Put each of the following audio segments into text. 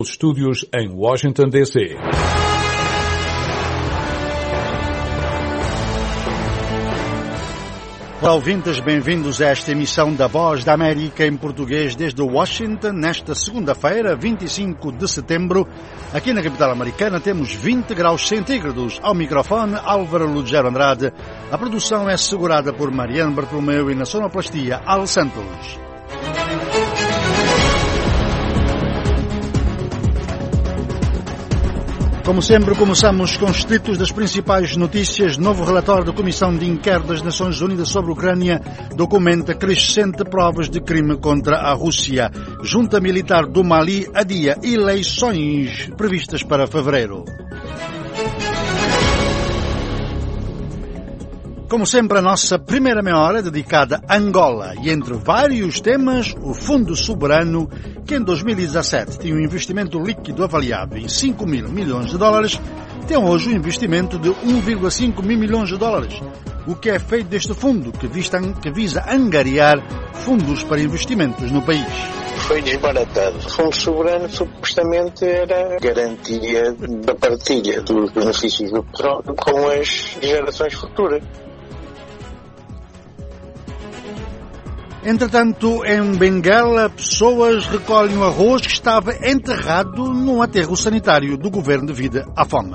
Estúdios em Washington, D.C. Olá, ouvintes, bem-vindos a esta emissão da Voz da América em português desde Washington, nesta segunda-feira, 25 de setembro. Aqui na capital americana temos 20 graus centígrados. Ao microfone, Álvaro Lugero Andrade. A produção é assegurada por Mariano Bartolomeu e na sonoplastia, Al Santos. Como sempre, começamos com os títulos das principais notícias. Novo relatório da Comissão de Inquérito das Nações Unidas sobre a Ucrânia documenta crescente provas de crime contra a Rússia. Junta Militar do Mali adia eleições previstas para fevereiro. Como sempre, a nossa primeira meia hora é dedicada a Angola e, entre vários temas, o Fundo Soberano, que em 2017 tinha um investimento líquido avaliado em 5 mil milhões de dólares, tem hoje um investimento de 1,5 mil milhões de dólares. O que é feito deste fundo, que visa angariar fundos para investimentos no país? Foi desbaratado. O Fundo Soberano supostamente era garantia da partilha dos benefícios do petróleo com as gerações futuras. Entretanto, em Benguela, pessoas recolhem o arroz que estava enterrado num aterro sanitário do governo devido à fome.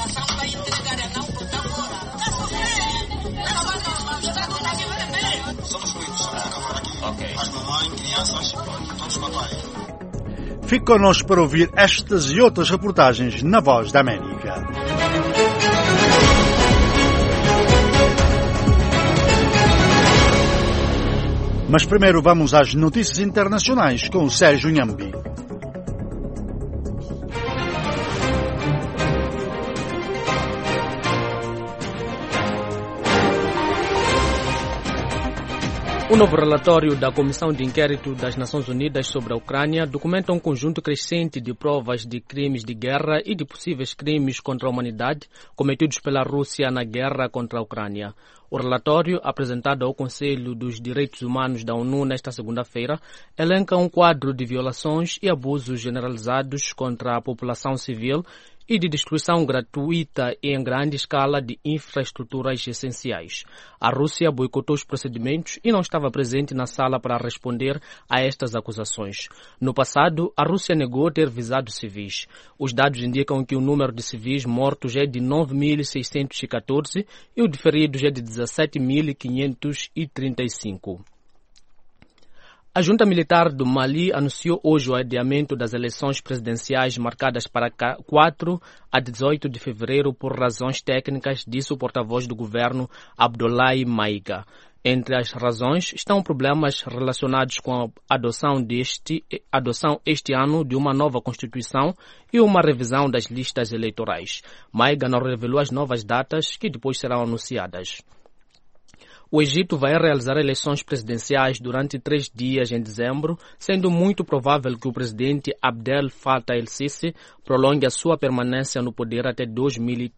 Fique connosco para ouvir estas e outras reportagens na Voz da América. Mas primeiro vamos às notícias internacionais com o Sérgio Nhambi. O novo relatório da Comissão de Inquérito das Nações Unidas sobre a Ucrânia documenta um conjunto crescente de provas de crimes de guerra e de possíveis crimes contra a humanidade cometidos pela Rússia na guerra contra a Ucrânia. O relatório, apresentado ao Conselho dos Direitos Humanos da ONU nesta segunda-feira, elenca um quadro de violações e abusos generalizados contra a população civil e de destruição gratuita e em grande escala de infraestruturas essenciais. A Rússia boicotou os procedimentos e não estava presente na sala para responder a estas acusações. No passado, a Rússia negou ter visado civis. Os dados indicam que o número de civis mortos é de 9.614 e o de feridos é de 17.535. A Junta Militar do Mali anunciou hoje o adiamento das eleições presidenciais marcadas para 4 a 18 de fevereiro por razões técnicas, disse o porta-voz do governo Abdoulaye Maïga. Entre as razões estão problemas relacionados com a adoção este ano de uma nova Constituição e uma revisão das listas eleitorais. Maïga não revelou as novas datas que depois serão anunciadas. O Egito vai realizar eleições presidenciais durante 3 dias em dezembro, sendo muito provável que o presidente Abdel Fattah el-Sisi prolongue a sua permanência no poder até 2030.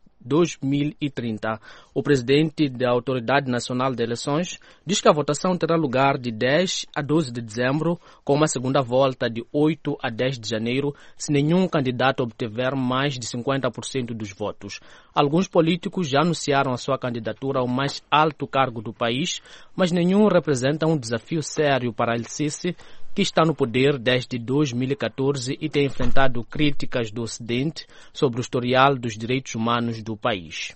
O presidente da Autoridade Nacional de Eleições diz que a votação terá lugar de 10 a 12 de dezembro, com uma segunda volta de 8 a 10 de janeiro, se nenhum candidato obtiver mais de 50% dos votos. Alguns políticos já anunciaram a sua candidatura ao mais alto cargo do país, mas nenhum representa um desafio sério para el-Sisi, que está no poder desde 2014 e tem enfrentado críticas do Ocidente sobre o historial dos direitos humanos do país.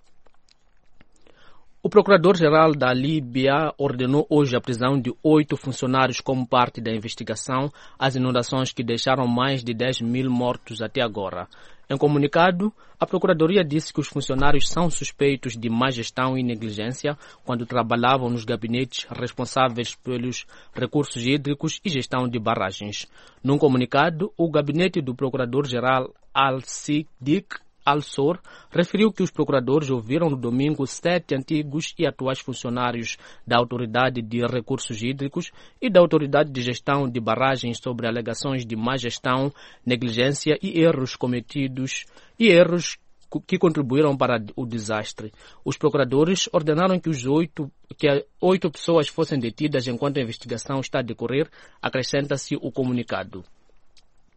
O Procurador-Geral da Líbia ordenou hoje a prisão de 8 funcionários como parte da investigação às inundações que deixaram mais de 10 mil mortos até agora. Em comunicado, a Procuradoria disse que os funcionários são suspeitos de má gestão e negligência quando trabalhavam nos gabinetes responsáveis pelos recursos hídricos e gestão de barragens. Num comunicado, o gabinete do Procurador-Geral Al-Siddiq Al-Sor referiu que os procuradores ouviram no domingo 7 antigos e atuais funcionários da Autoridade de Recursos Hídricos e da Autoridade de Gestão de Barragens sobre alegações de má gestão, negligência e erros cometidos que contribuíram para o desastre. Os procuradores ordenaram que oito pessoas fossem detidas enquanto a investigação está a decorrer, acrescenta-se o comunicado.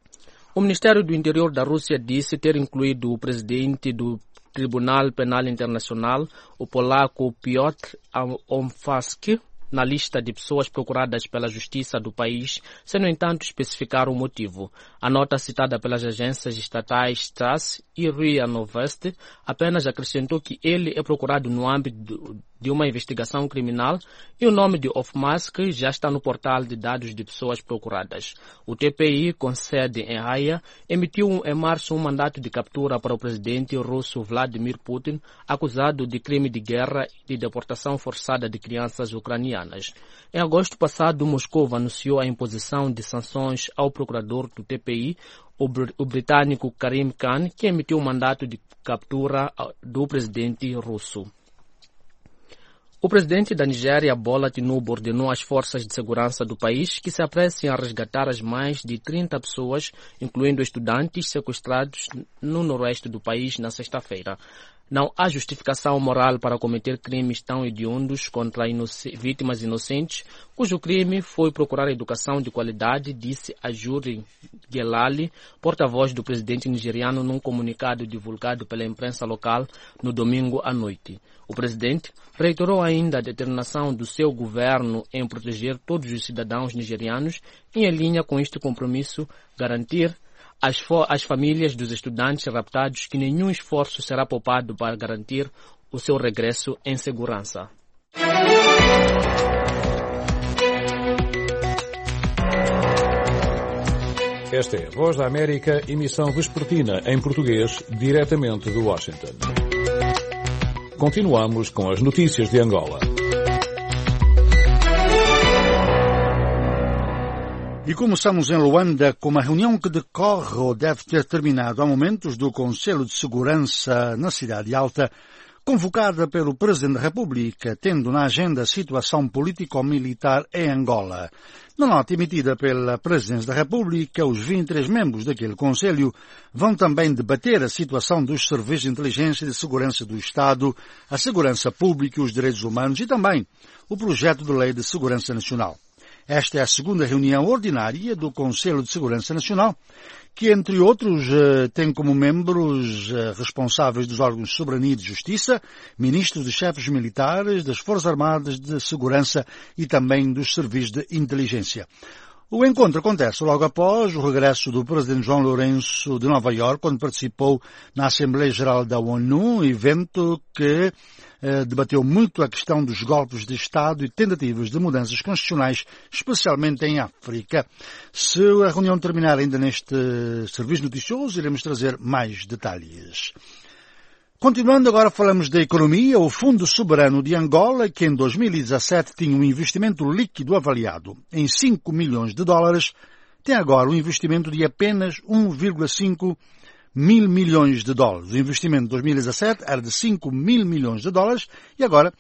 O Ministério do Interior da Rússia disse ter incluído o presidente do Tribunal Penal Internacional, o polaco Piotr Omfalski, na lista de pessoas procuradas pela justiça do país, sem, no entanto, especificar o motivo. A nota citada pelas agências estatais TASS e RIA Novosti apenas acrescentou que ele é procurado no âmbito de uma investigação criminal e o nome de Omfalski já está no portal de dados de pessoas procuradas. O TPI, com sede em Haia, emitiu em março um mandato de captura para o presidente russo Vladimir Putin, acusado de crime de guerra e de deportação forçada de crianças ucranianas. Em agosto passado, Moscou anunciou a imposição de sanções ao procurador do TPI, o britânico Karim Khan, que emitiu um mandato de captura do presidente russo. O presidente da Nigéria, Bola Tinubu, ordenou às forças de segurança do país que se apressem a resgatar as mais de 30 pessoas, incluindo estudantes, sequestrados no noroeste do país na sexta-feira. Não há justificação moral para cometer crimes tão hediondos contra vítimas inocentes, cujo crime foi procurar educação de qualidade, disse Ajuri Gelali, porta-voz do presidente nigeriano, num comunicado divulgado pela imprensa local no domingo à noite. O presidente reiterou ainda a determinação do seu governo em proteger todos os cidadãos nigerianos e, em linha com este compromisso, garantir às famílias dos estudantes raptados que nenhum esforço será poupado para garantir o seu regresso em segurança. Esta é a Voz da América, emissão vespertina em português, diretamente de Washington. Continuamos com as notícias de Angola. E começamos em Luanda com uma reunião que decorre ou deve ter terminado há momentos do Conselho de Segurança na Cidade Alta, convocada pelo Presidente da República, tendo na agenda a situação político-militar em Angola. Na nota emitida pela Presidência da República, os 23 membros daquele Conselho vão também debater a situação dos serviços de inteligência e de segurança do Estado, a segurança pública e os direitos humanos e também o projeto de lei de segurança nacional. Esta é a segunda reunião ordinária do Conselho de Segurança Nacional, que, entre outros, tem como membros responsáveis dos órgãos de soberania e de justiça, ministros de chefes militares, das Forças Armadas, de Segurança e também dos serviços de inteligência. O encontro acontece logo após o regresso do presidente João Lourenço de Nova Iorque, quando participou na Assembleia Geral da ONU, evento que debateu muito a questão dos golpes de Estado e tentativas de mudanças constitucionais, especialmente em África. Se a reunião terminar ainda neste serviço noticioso, iremos trazer mais detalhes. Continuando, agora falamos da economia. O Fundo Soberano de Angola, que em 2017 tinha um investimento líquido avaliado em 5 milhões de dólares, tem agora um investimento de apenas 1,5 mil milhões de dólares. O investimento de 2017 era de 5 mil milhões de dólares e agora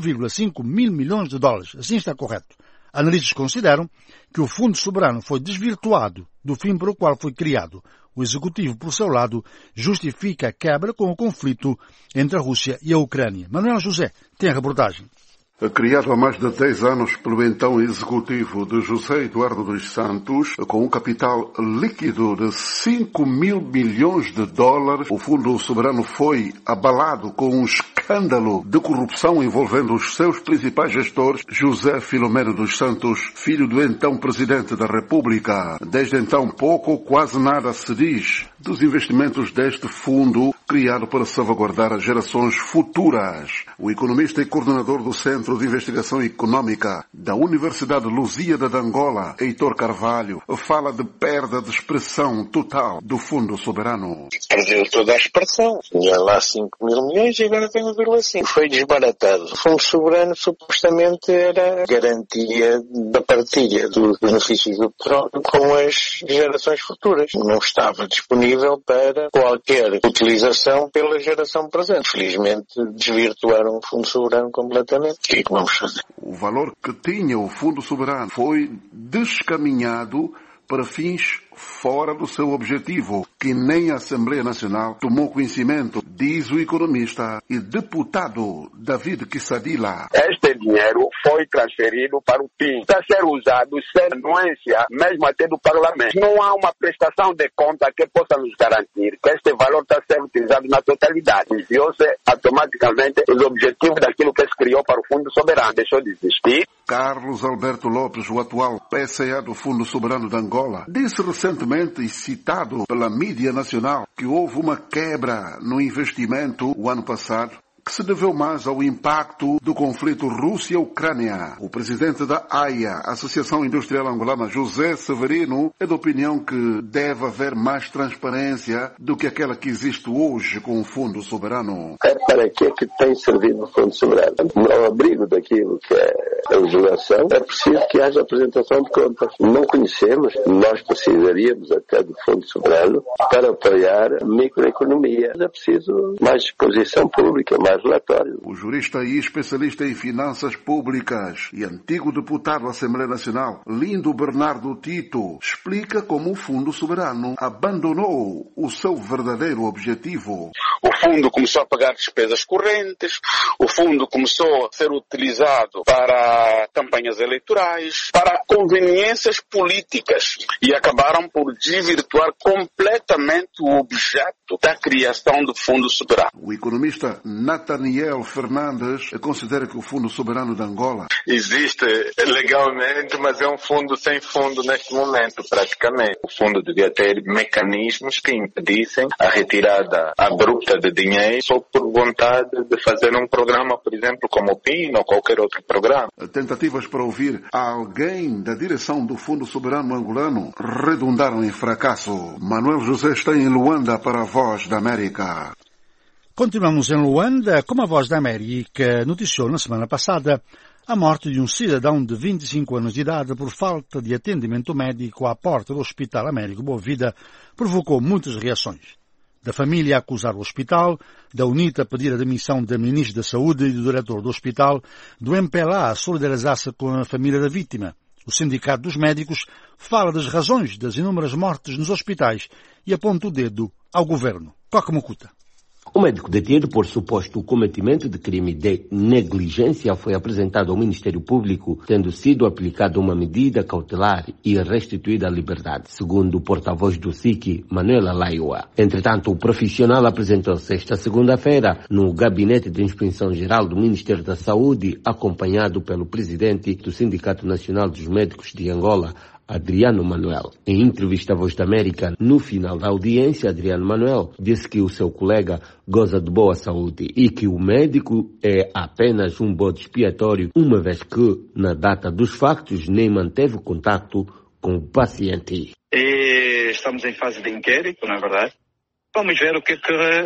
1,5 mil milhões de dólares. Assim está correto. Analistas consideram que o Fundo Soberano foi desvirtuado do fim para o qual foi criado. O Executivo, por seu lado, justifica a quebra com o conflito entre a Rússia e a Ucrânia. Manuel José tem a reportagem. Criado há mais de 10 anos pelo então executivo de José Eduardo dos Santos, com um capital líquido de 5 mil milhões de dólares, o Fundo Soberano foi abalado com um escândalo de corrupção envolvendo os seus principais gestores, José Filomeno dos Santos, filho do então Presidente da República. Desde então, pouco ou quase nada se diz dos investimentos deste fundo, criado para salvaguardar as gerações futuras. O economista e coordenador do Centro de Investigação Econômica da Universidade Lusíada de Angola, Heitor Carvalho, fala de perda de expressão total do Fundo Soberano. Perdeu toda a expressão. Tinha lá 5 mil milhões e agora tem 1,5. Foi desbaratado. O Fundo Soberano supostamente era garantia da partilha dos benefícios do petróleo com as gerações futuras. Não estava disponível para qualquer utilização pela geração presente. Felizmente desvirtuaram o Fundo Soberano completamente. O que é que vamos fazer? O valor que tinha o Fundo Soberano foi descaminhado para fins fora do seu objetivo, que nem a Assembleia Nacional tomou conhecimento, diz o economista e deputado David Kissadila. Este dinheiro foi transferido para o PIN. Está a ser usado sem anuência, mesmo até do Parlamento. Não há uma prestação de conta que possa nos garantir que este valor está a ser utilizado na totalidade. Desviou-se automaticamente os objetivos daquilo que se criou para o Fundo Soberano. Deixou de existir. Carlos Alberto Lopes, o atual PCA do Fundo Soberano de Angola, disse recentemente e citado pela mídia nacional que houve uma quebra no investimento o ano passado, que se deveu mais ao impacto do conflito Rússia-Ucrânia. O presidente da AIA, Associação Industrial Angolana, José Severino, é da opinião que deve haver mais transparência do que aquela que existe hoje com o Fundo Soberano. É para que tem servido o Fundo Soberano? Ao abrigo daquilo que é a legislação, é preciso que haja apresentação de contas. Não conhecemos, nós precisaríamos até do Fundo Soberano para apoiar a microeconomia. É preciso mais exposição pública, mais relatório. O jurista e especialista em finanças públicas e antigo deputado da Assembleia Nacional, Lindo Bernardo Tito, explica como o Fundo Soberano abandonou o seu verdadeiro objetivo. O fundo começou a pagar despesas correntes, o fundo começou a ser utilizado para campanhas eleitorais, para conveniências políticas e acabaram por desvirtuar completamente o objeto da criação do Fundo Soberano. O economista Nathaniel Fernandes considera que o Fundo Soberano de Angola existe legalmente, mas é um fundo sem fundo neste momento, praticamente. O fundo devia ter mecanismos que impedissem a retirada abrupta de dinheiro só por vontade de fazer um programa, por exemplo, como o PIN ou qualquer outro programa. Tentativas para ouvir alguém da direção do Fundo Soberano angolano redundaram em fracasso. Manuel José está em Luanda para a Voz da América. Continuamos em Luanda, como a Voz da América noticiou na semana passada a morte de um cidadão de 25 anos de idade por falta de atendimento médico à porta do Hospital Américo Boa Vida provocou muitas reações. Da família a acusar o hospital, da UNITA a pedir a demissão da Ministra da Saúde e do diretor do hospital, do MPLA a solidarizar-se com a família da vítima. O Sindicato dos Médicos fala das razões das inúmeras mortes nos hospitais e aponta o dedo ao governo. Coca Mucuta. O médico detido por suposto cometimento de crime de negligência foi apresentado ao Ministério Público, tendo sido aplicada uma medida cautelar e restituída à liberdade, segundo o porta-voz do SIC, Manuela Laiua. Entretanto, o profissional apresentou-se esta segunda-feira no Gabinete de Inspeção Geral do Ministério da Saúde, acompanhado pelo presidente do Sindicato Nacional dos Médicos de Angola, Adriano Manuel. Em entrevista à Voz da América, no final da audiência, Adriano Manuel disse que o seu colega goza de boa saúde e que o médico é apenas um bode expiatório, uma vez que, na data dos factos, nem manteve contato com o paciente. Estamos em fase de inquérito, na verdade. Vamos ver o que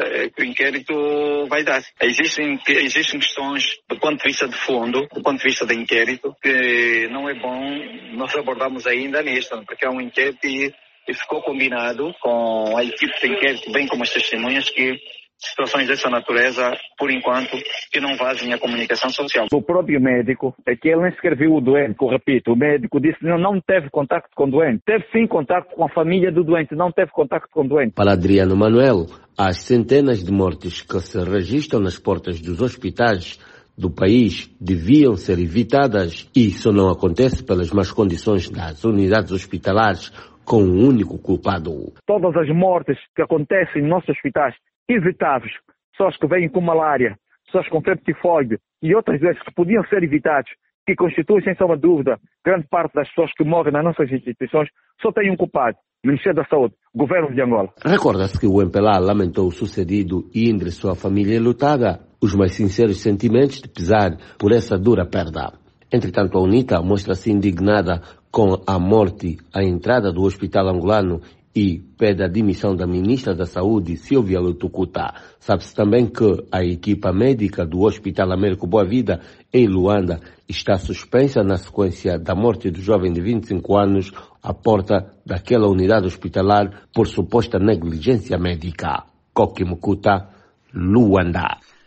o inquérito vai dar. Existem questões do ponto de vista de fundo, do ponto de vista de inquérito, que não é bom nós abordarmos ainda nisto, porque é um inquérito e ficou combinado com a equipe de inquérito, bem como as testemunhas, que situações dessa natureza, por enquanto, que não vazem a comunicação social. O próprio médico, é que ele nem sequer viu o doente, repito, o médico disse que não teve contato com o doente. Teve sim contato com a família do doente, não teve contato com o doente. Para Adriano Manuel, as centenas de mortes que se registram nas portas dos hospitais do país deviam ser evitadas e isso não acontece pelas más condições das unidades hospitalares com um único culpado. Todas as mortes que acontecem nos nossos hospitais, evitáveis, pessoas que vêm com malária, pessoas com febre tifoide e outras doenças que podiam ser evitadas, que constituem, sem sombra de dúvida, grande parte das pessoas que morrem nas nossas instituições, só tem um culpado, o Ministério da Saúde, o Governo de Angola. Recorda-se que o MPLA lamentou o sucedido e endereçou à família enlutada os mais sinceros sentimentos de pesar por essa dura perda. Entretanto, a UNITA mostra-se indignada com a morte à entrada do hospital angolano e pede a demissão da Ministra da Saúde, Silvia Lutucuta. Sabe-se também que a equipa médica do Hospital Américo Boa Vida, em Luanda, está suspensa na sequência da morte do jovem de 25 anos à porta daquela unidade hospitalar por suposta negligência médica. Coque Mucuta, Luanda.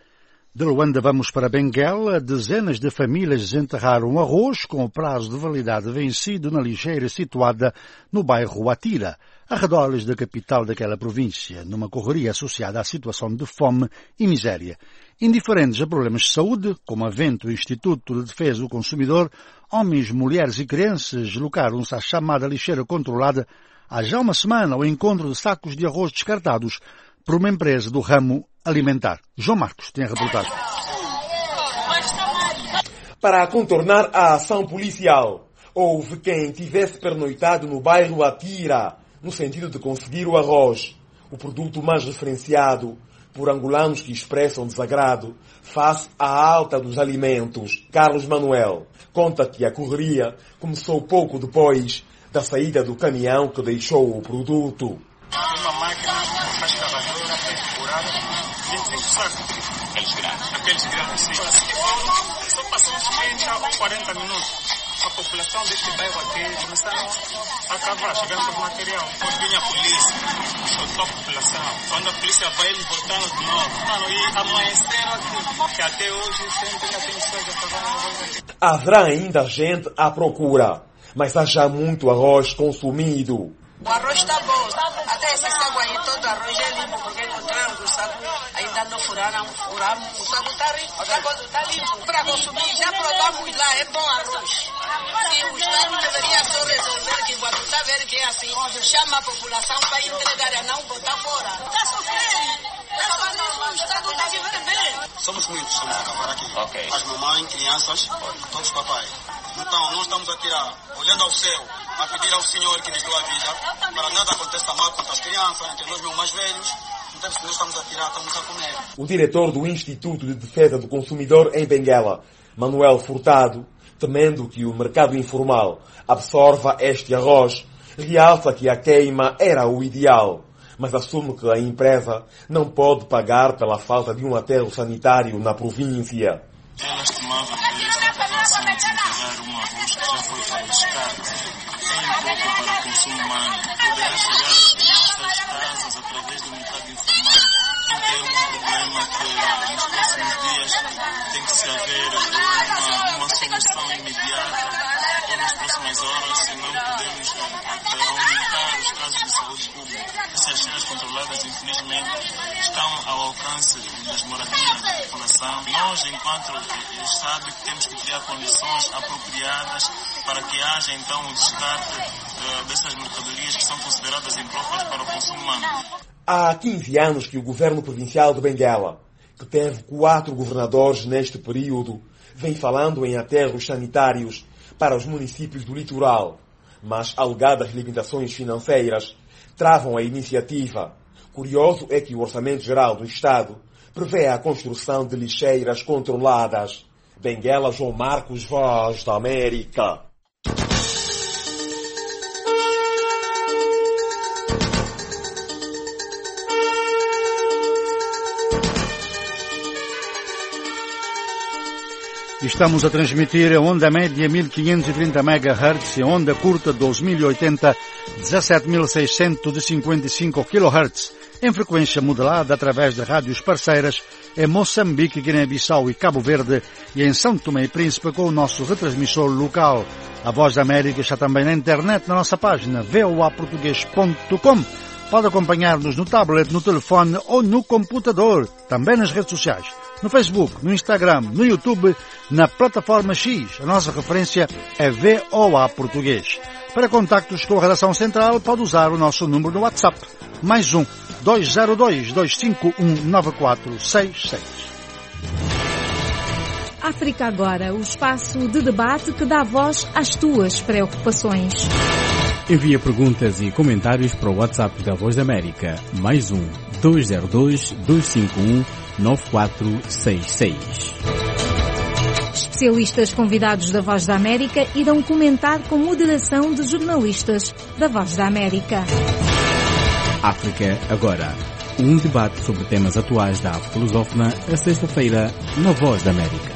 De Luanda vamos para Benguela. Dezenas de famílias desenterraram arroz com o prazo de validade vencido na lixeira situada no bairro Atira, arredores da capital daquela província, numa correria associada à situação de fome e miséria. Indiferentes a problemas de saúde, como aventa o Instituto de Defesa do Consumidor, homens, mulheres e crianças deslocaram-se à chamada lixeira controlada há já uma semana ao encontro de sacos de arroz descartados por uma empresa do ramo alimentar. João Marcos tem a reportagem. Para contornar a ação policial, houve quem tivesse pernoitado no bairro Atira, no sentido de conseguir o arroz, o produto mais referenciado por angolanos que expressam desagrado face à alta dos alimentos. Carlos Manuel conta que a correria começou pouco depois da saída do caminhão que deixou o produto. Uma máquina mais escavadora, furada, 25 sacos. Aqueles grandes, sim. Só passou uns 30 ou 40 minutos. A população deste bairro aqui começaram a cavar, chegando com material. Quando vinha a polícia, soltou a população. Quando a polícia vai, eles voltaram de novo. Mano, e amanheceram aqui. Que até hoje sempre tem pessoas a cavar. Haverá ainda gente à procura, mas há já muito arroz consumido. O arroz está bom. Até esse saco aí, todo arroz é limpo, porque encontraram que o saco ainda não furaram. O saco está limpo. Para consumir, já provamos lá, é bom arroz. E o Estado deveria só resolver que quando está vendo que é assim, chama a população para entregar, não botar fora. Está sofrendo. O Estado está vivendo bem. Somos muitos, estamos a acabar aqui. Okay. As mamães, crianças, todos os papais. Então, nós estamos a tirar, olhando ao céu, a pedir ao Senhor que nos dê a vida, para nada aconteça mal contra as crianças, entre nós mesmos mais velhos. Então, se nós estamos a tirar, estamos a comer. O diretor do Instituto de Defesa do Consumidor em Benguela, Manuel Furtado, temendo que o mercado informal absorva este arroz, realça que a queima era o ideal, mas assume que a empresa não pode pagar pela falta de um aterro sanitário na província. Ela estimava que esta população de entregar um arroz que já foi para o descarte, em pouco para o consumo humano, poderá chegar às nossas casas através do mercado informal. Então é um problema que nos próximos dias tem que se haver uma solução imediata ou nas próximas horas, senão podemos aumentar os casos de saúde pública. Essas cenas controladas, infelizmente, estão ao alcance das moradias da população. Nós, enquanto Estado, temos que criar condições apropriadas para que haja, então, o descarte dessas mercadorias que são consideradas impróprias para o consumo humano. Há 15 anos que o governo provincial de Benguela, que teve 4 governadores neste período, vem falando em aterros sanitários para os municípios do litoral, mas alegadas limitações financeiras travam a iniciativa. Curioso é que o Orçamento Geral do Estado prevê a construção de lixeiras controladas. Benguela, João Marcos, Voz da América. Estamos a transmitir a onda média 1530 MHz e a onda curta 2080 17.655 kHz, em frequência modulada através de rádios parceiras em Moçambique, Guiné-Bissau e Cabo Verde e em São Tomé e Príncipe com o nosso retransmissor local. A Voz da América está também na internet na nossa página voaportugues.com. Pode acompanhar-nos no tablet, no telefone ou no computador, também nas redes sociais, no Facebook, no Instagram, no YouTube, na plataforma X. A nossa referência é VOA Português. Para contactos com a redação central, pode usar o nosso número no WhatsApp, mais 202-251-9466. África Agora, o espaço de debate que dá voz às tuas preocupações. Envia perguntas e comentários para o WhatsApp da Voz da América, mais 202-251-9466. Especialistas convidados da Voz da América irão comentar com moderação de jornalistas da Voz da América. África Agora, um debate sobre temas atuais da África lusófona, a sexta-feira, na Voz da América.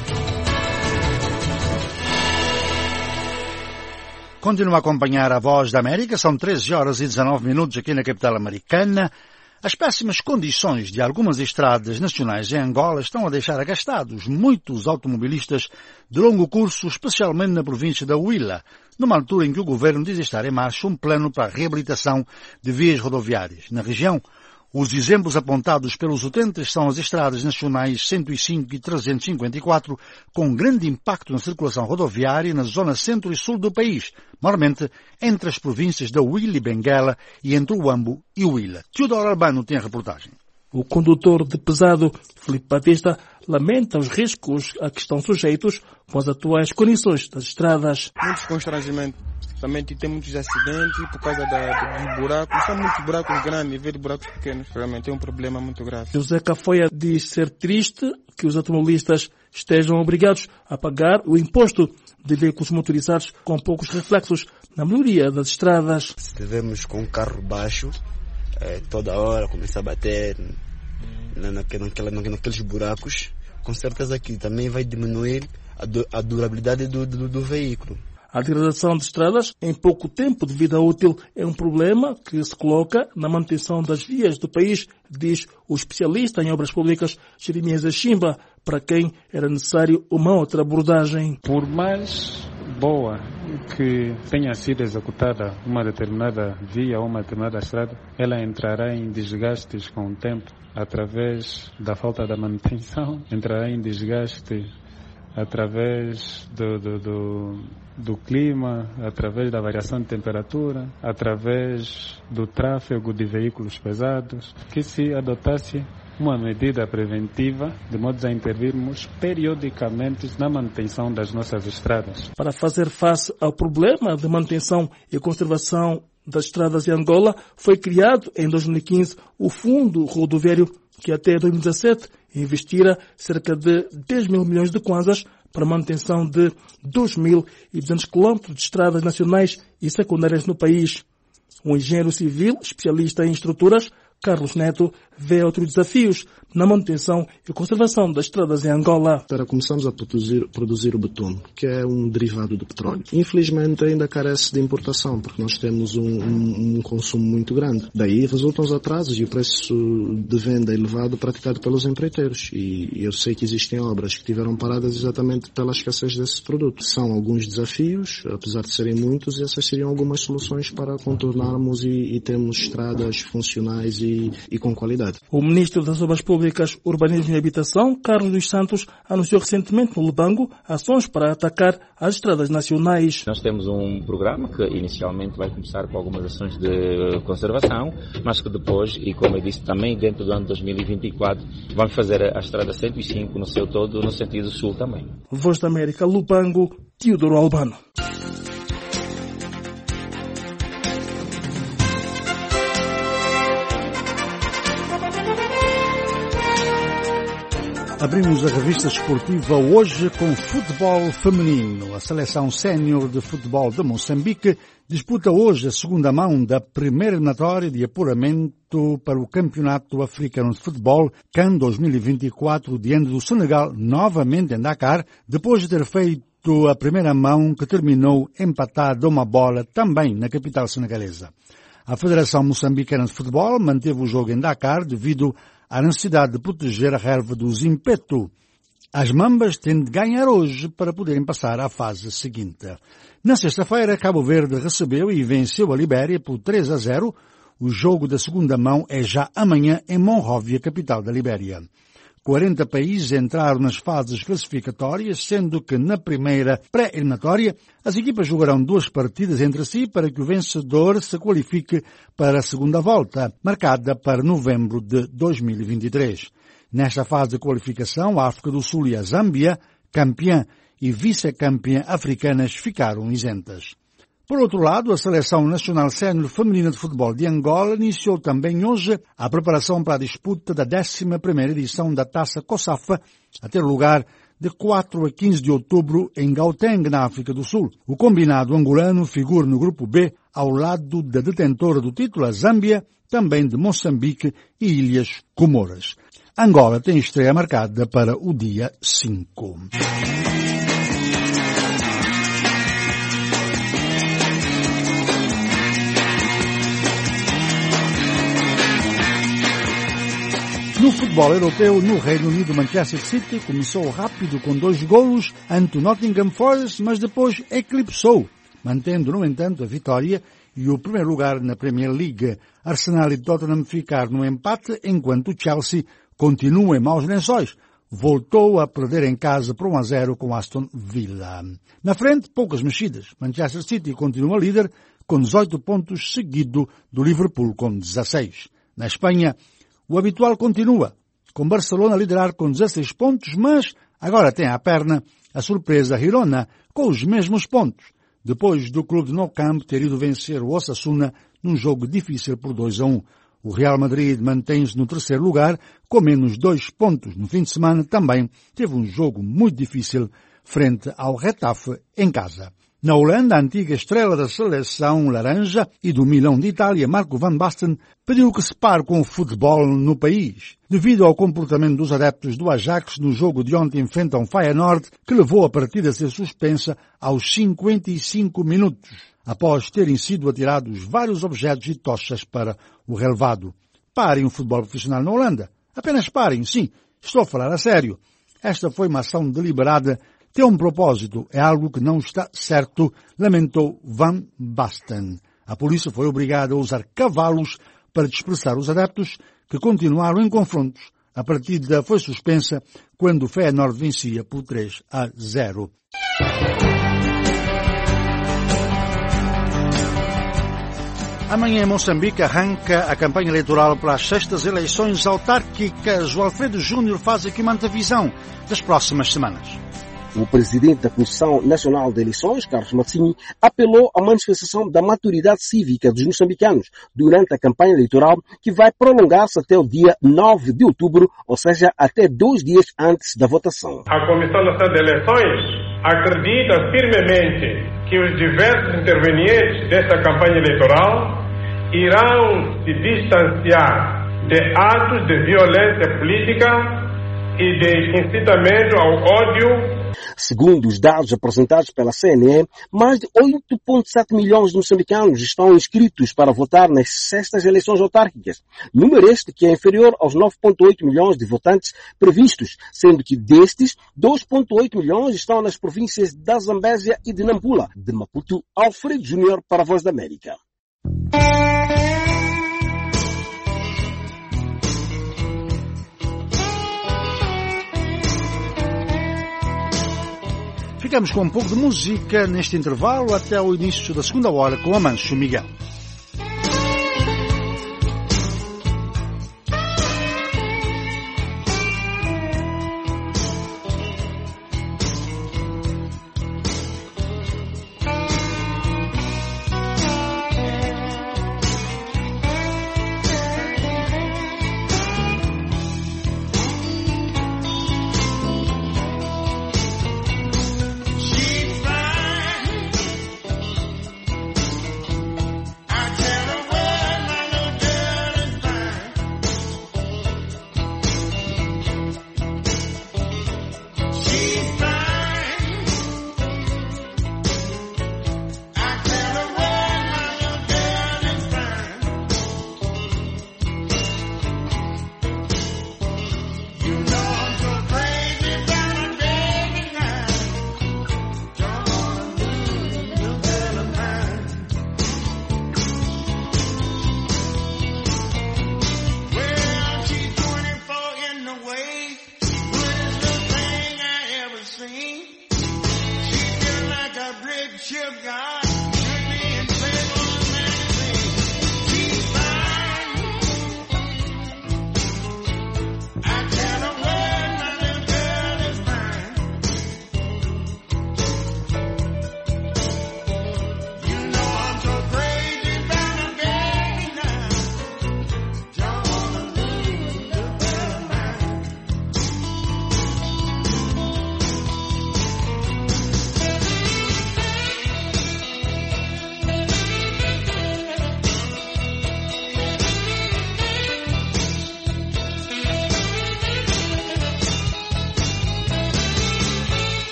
Continua a acompanhar a Voz da América, são 13 horas e 19 minutos aqui na capital americana. As péssimas condições de algumas estradas nacionais em Angola estão a deixar agastados muitos automobilistas de longo curso, especialmente na província da Huila, numa altura em que o governo diz estar em marcha um plano para a reabilitação de vias rodoviárias. Na região, os exemplos apontados pelos utentes são as estradas nacionais 105 e 354, com grande impacto na circulação rodoviária na zona centro e sul do país, maiormente entre as províncias da Huila e Benguela e entre o Huambo e o Huila. Teodoro Albano tem a reportagem. O condutor de pesado, Filipe Batista, lamenta os riscos a que estão sujeitos com as atuais condições das estradas. Muitos constrangimentos. Também tem muitos acidentes por causa dos buracos. São muitos buracos grandes em vez de buracos pequenos. Realmente é um problema muito grave. José Cafoia diz ser triste que os automobilistas estejam obrigados a pagar o imposto de veículos motorizados com poucos reflexos na maioria das estradas. Se estivermos com um carro baixo, toda hora começa a bater naqueles buracos, com certeza que também vai diminuir a durabilidade do veículo. A degradação de estradas em pouco tempo de vida útil é um problema que se coloca na manutenção das vias do país, diz o especialista em obras públicas Jeremias Achimba, para quem era necessário uma outra abordagem. Por mais boa que tenha sido executada uma determinada via ou uma determinada estrada, ela entrará em desgastes com o tempo, através da falta da manutenção, entrará em desgaste através do clima, através da variação de temperatura, através do tráfego de veículos pesados, que se adotasse uma medida preventiva, de modo a intervirmos periodicamente na manutenção das nossas estradas. Para fazer face ao problema de manutenção e conservação das estradas em Angola, foi criado em 2015 o Fundo Rodoviário, que até 2017 investira cerca de 10 mil milhões de kwanzas para a manutenção de 2.200 quilómetros de estradas nacionais e secundárias no país. O engenheiro civil, especialista em estruturas, Carlos Neto, vê outros desafios na manutenção e conservação das estradas em Angola. Começamos a produzir o betume, que é um derivado do petróleo. Infelizmente ainda carece de importação, porque nós temos um consumo muito grande. Daí resultam os atrasos e o preço de venda elevado praticado pelos empreiteiros. E eu sei que existem obras que tiveram paradas exatamente pela escassez desse produto. São alguns desafios, apesar de serem muitos, e essas seriam algumas soluções para contornarmos e termos estradas funcionais e com qualidade. O ministro das Obras Públicas, Urbanismo e Habitação, Carlos dos Santos, anunciou recentemente no Lubango ações para atacar as estradas nacionais. Nós temos um programa que inicialmente vai começar com algumas ações de conservação, mas que depois, e como eu disse também dentro do ano 2024, vamos fazer a estrada 105 no seu todo, no sentido sul também. Voz da América, Lubango, Teodoro Albano. Abrimos a revista esportiva hoje com futebol feminino. A seleção sénior de futebol de Moçambique disputa hoje a segunda mão da primeira eliminatória de apuramento para o Campeonato Africano de Futebol CAN 2024 diante do Senegal, novamente em Dakar, depois de ter feito a primeira mão que terminou empatada uma bola também na capital senegalesa. A Federação Moçambicana de Futebol manteve o jogo em Dakar devido à necessidade de proteger a relva do Zimpeto. As Mambas têm de ganhar hoje para poderem passar à fase seguinte. Na sexta-feira, Cabo Verde recebeu e venceu a Libéria por 3-0. O jogo da segunda mão é já amanhã em Monróvia, capital da Libéria. 40 países entraram nas fases classificatórias, sendo que na primeira pré-eliminatória as equipas jogarão 2 partidas entre si para que o vencedor se qualifique para a segunda volta, marcada para novembro de 2023. Nesta fase de qualificação, a África do Sul e a Zâmbia, campeã e vice-campeã africanas, ficaram isentas. Por outro lado, a Seleção Nacional Sénior Feminina de Futebol de Angola iniciou também hoje a preparação para a disputa da 11ª edição da Taça COSAFA, a ter lugar de 4 a 15 de outubro em Gauteng, na África do Sul. O combinado angolano figura no grupo B, ao lado da detentora do título, a Zâmbia, também de Moçambique e Ilhas Comoras. Angola tem estreia marcada para o dia 5. No futebol europeu, no Reino Unido, Manchester City começou rápido com 2 golos ante o Nottingham Forest, mas depois eclipsou, mantendo, no entanto, a vitória e o primeiro lugar na Premier League. Arsenal e Tottenham ficaram no empate, enquanto o Chelsea continua em maus lençóis. Voltou a perder em casa por 1-0 com Aston Villa. Na frente, poucas mexidas. Manchester City continua líder com 18 pontos, seguido do Liverpool com 16. Na Espanha, o habitual continua, com Barcelona a liderar com 16 pontos, mas agora tem à perna a surpresa Girona com os mesmos pontos, depois do clube de Nou Camp ter ido vencer o Osasuna num jogo difícil por 2-1. O Real Madrid mantém-se no terceiro lugar com menos 2 pontos. No fim de semana também teve um jogo muito difícil frente ao Getafe em casa. Na Holanda, a antiga estrela da seleção laranja e do Milão de Itália, Marco van Basten, pediu que se pare com o futebol no país, devido ao comportamento dos adeptos do Ajax no jogo de ontem frente ao Feyenoord, que levou a partida a ser suspensa aos 55 minutos, após terem sido atirados vários objetos e tochas para o relevado. Parem o futebol profissional na Holanda. Apenas parem, sim. Estou a falar a sério. Esta foi uma ação deliberada. Tem um propósito, é algo que não está certo, lamentou Van Basten. A polícia foi obrigada a usar cavalos para dispersar os adeptos, que continuaram em confrontos. A partida foi suspensa quando o Feyenoord vencia por 3-0. Amanhã em Moçambique arranca a campanha eleitoral para as 6ª eleições autárquicas. O Alfredo Júnior faz aqui uma antevisão das próximas semanas. O presidente da Comissão Nacional de Eleições, Carlos Mazzini, apelou à manifestação da maturidade cívica dos moçambicanos durante a campanha eleitoral, que vai prolongar-se até o dia 9 de outubro, ou seja, até 2 dias antes da votação. A Comissão Nacional de Eleições acredita firmemente que os diversos intervenientes desta campanha eleitoral irão se distanciar de atos de violência política e de incitamento ao ódio. Segundo os dados apresentados pela CNE, mais de 8,7 milhões de moçambicanos estão inscritos para votar nas 6ª eleições autárquicas. Número este que é inferior aos 9,8 milhões de votantes previstos, sendo que destes, 2,8 milhões estão nas províncias da Zambésia e de Nampula. De Maputo, Alfredo Júnior para a Voz da América. Ficamos com um pouco de música neste intervalo até o início da segunda hora com Amancio Miguel.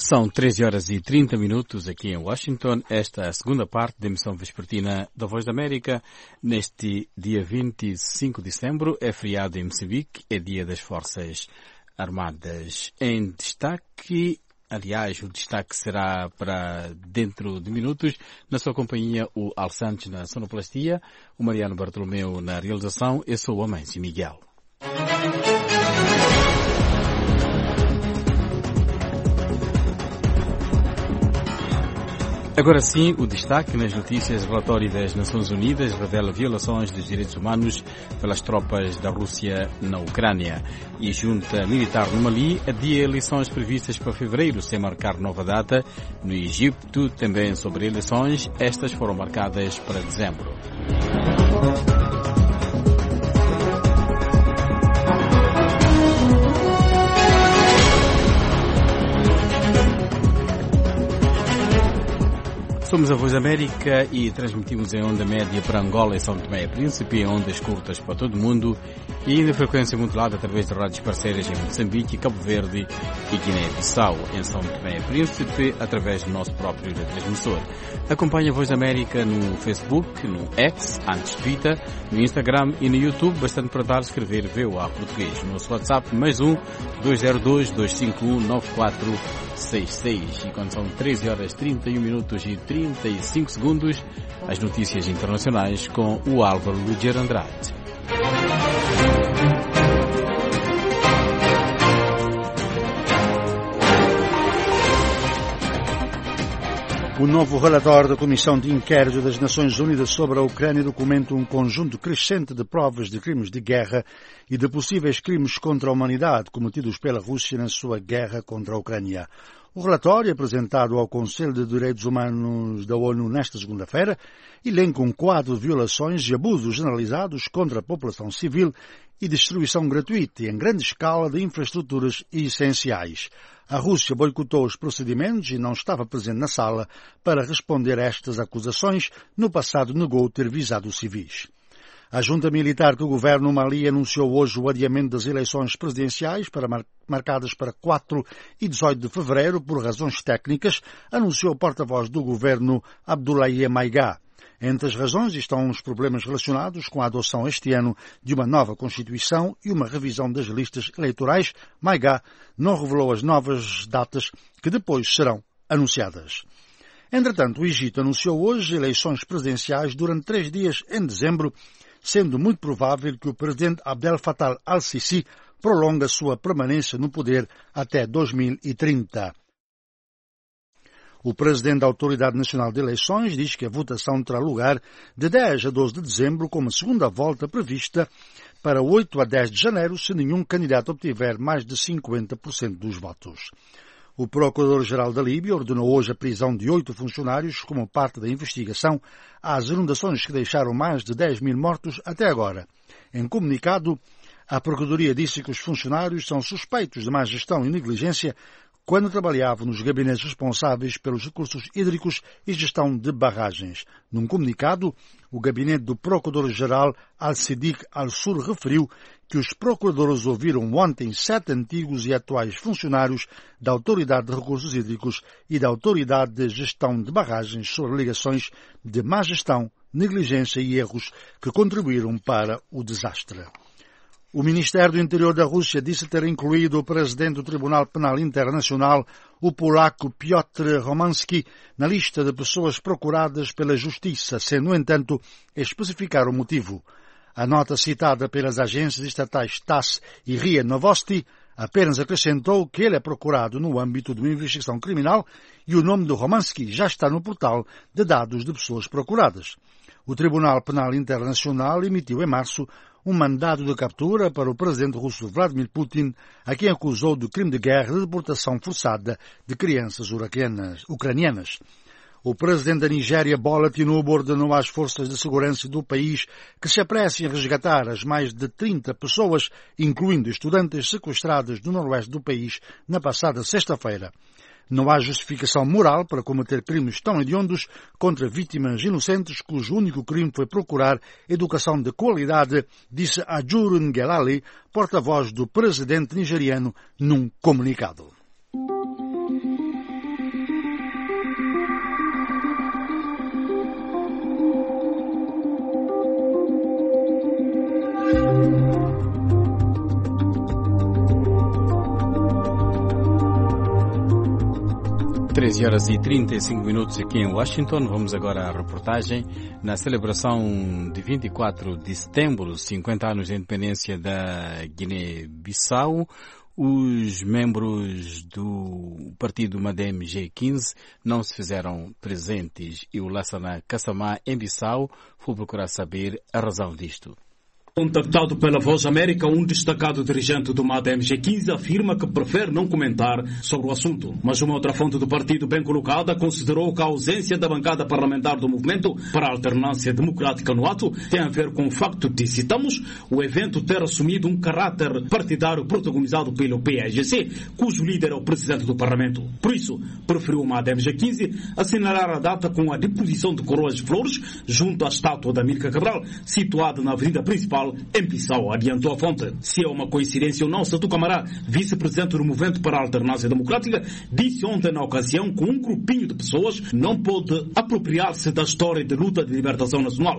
São 13h30 aqui em Washington. Esta é a segunda parte da emissão vespertina da Voz da América. Neste dia 25 de setembro é feriado em Moçambique, é dia das Forças Armadas. Em destaque, aliás, o destaque será para dentro de minutos. Na sua companhia, o Al Santos na sonoplastia, o Mariano Bartolomeu na realização. Eu sou o Amâncio Miguel. Agora sim, o destaque nas notícias. Relatório das Nações Unidas revela violações dos direitos humanos pelas tropas da Rússia na Ucrânia. E junta militar no Mali adia eleições previstas para fevereiro sem marcar nova data. No Egito, também sobre eleições, estas foram marcadas para dezembro. Somos a Voz da América e transmitimos em onda média para Angola e São Tomé e Príncipe, em ondas curtas para todo o mundo e ainda frequência modulada através de rádios parceiras em Moçambique, Cabo Verde e Guiné-Bissau. Em São Tomé e Príncipe, através do nosso próprio transmissor. Acompanhe a Voz da América no Facebook, no X, antes Twitter, no Instagram e no YouTube, bastante para dar escrever VOA Português. No nosso WhatsApp, mais 202-251-9466. E quando são 13h31 e 35 segundos, as notícias internacionais com o Álvaro Luger Andrade. O novo relatório da Comissão de Inquérito das Nações Unidas sobre a Ucrânia documenta um conjunto crescente de provas de crimes de guerra e de possíveis crimes contra a humanidade cometidos pela Rússia na sua guerra contra a Ucrânia. O relatório, apresentado ao Conselho de Direitos Humanos da ONU nesta segunda-feira, elenca um quadro de violações e abusos generalizados contra a população civil e destruição gratuita e em grande escala de infraestruturas essenciais. A Rússia boicotou os procedimentos e não estava presente na sala para responder a estas acusações. No passado negou ter visado civis. A junta militar do governo Mali anunciou hoje o adiamento das eleições presidenciais marcadas para 4 e 18 de fevereiro por razões técnicas, anunciou o porta-voz do governo Abdoulaye Maïga. Entre as razões estão os problemas relacionados com a adoção este ano de uma nova Constituição e uma revisão das listas eleitorais. Maïga não revelou as novas datas que depois serão anunciadas. Entretanto, o Egito anunciou hoje eleições presidenciais durante 3 dias em dezembro, sendo muito provável que o presidente Abdel Fattah al-Sisi prolongue a sua permanência no poder até 2030. O presidente da Autoridade Nacional de Eleições diz que a votação terá lugar de 10 a 12 de dezembro, com uma segunda volta prevista para 8 a 10 de janeiro, se nenhum candidato obtiver mais de 50% dos votos. O Procurador-Geral da Líbia ordenou hoje a prisão de 8 funcionários como parte da investigação às inundações que deixaram mais de 10.000 mortos até agora. Em comunicado, a Procuradoria disse que os funcionários são suspeitos de má gestão e negligência quando trabalhavam nos gabinetes responsáveis pelos recursos hídricos e gestão de barragens. Num comunicado, o gabinete do Procurador-Geral Al-Siddiq Al-Sur referiu que os procuradores ouviram ontem 7 antigos e atuais funcionários da Autoridade de Recursos Hídricos e da Autoridade de Gestão de Barragens sobre alegações de má gestão, negligência e erros que contribuíram para o desastre. O Ministério do Interior da Rússia disse ter incluído o presidente do Tribunal Penal Internacional, o polaco Piotr Romanski, na lista de pessoas procuradas pela Justiça, sem, no entanto, especificar o motivo. A nota citada pelas agências estatais TASS e RIA Novosti apenas acrescentou que ele é procurado no âmbito de uma investigação criminal e o nome do Romanski já está no portal de dados de pessoas procuradas. O Tribunal Penal Internacional emitiu em março um mandado de captura para o presidente russo Vladimir Putin, a quem acusou de crime de guerra de deportação forçada de crianças ucranianas. O presidente da Nigéria, Bola Tinubu, ordenou às forças de segurança do país que se apressem a resgatar as mais de 30 pessoas, incluindo estudantes sequestradas no noroeste do país na passada sexta-feira. Não há justificação moral para cometer crimes tão hediondos contra vítimas inocentes cujo único crime foi procurar educação de qualidade, disse Ajuru Ngelale, porta-voz do presidente nigeriano, num comunicado. 13h35 aqui em Washington. Vamos agora à reportagem. Na celebração de 24 de setembro, 50 anos da independência da Guiné-Bissau, os membros do partido MADEM G15 não se fizeram presentes e o Lassana Kassamá, em Bissau, foi procurar saber a razão disto. Contactado pela Voz da América, um destacado dirigente do MADEM G15 afirma que prefere não comentar sobre o assunto. Mas uma outra fonte do partido bem colocada considerou que a ausência da bancada parlamentar do Movimento para a Alternância Democrática no ato tem a ver com o facto de, citamos, o evento ter assumido um caráter partidário protagonizado pelo PAIGC, cujo líder é o presidente do Parlamento. Por isso, preferiu o MADEM G15 assinalar a data com a deposição de coroas de flores junto à estátua da Amílcar Cabral, situada na avenida principal em Bissau, adiantou a fonte. Se é uma coincidência ou não, Satu Camará, vice-presidente do Movimento para a Alternância Democrática, disse ontem na ocasião que um grupinho de pessoas não pode apropriar-se da história de luta de libertação nacional.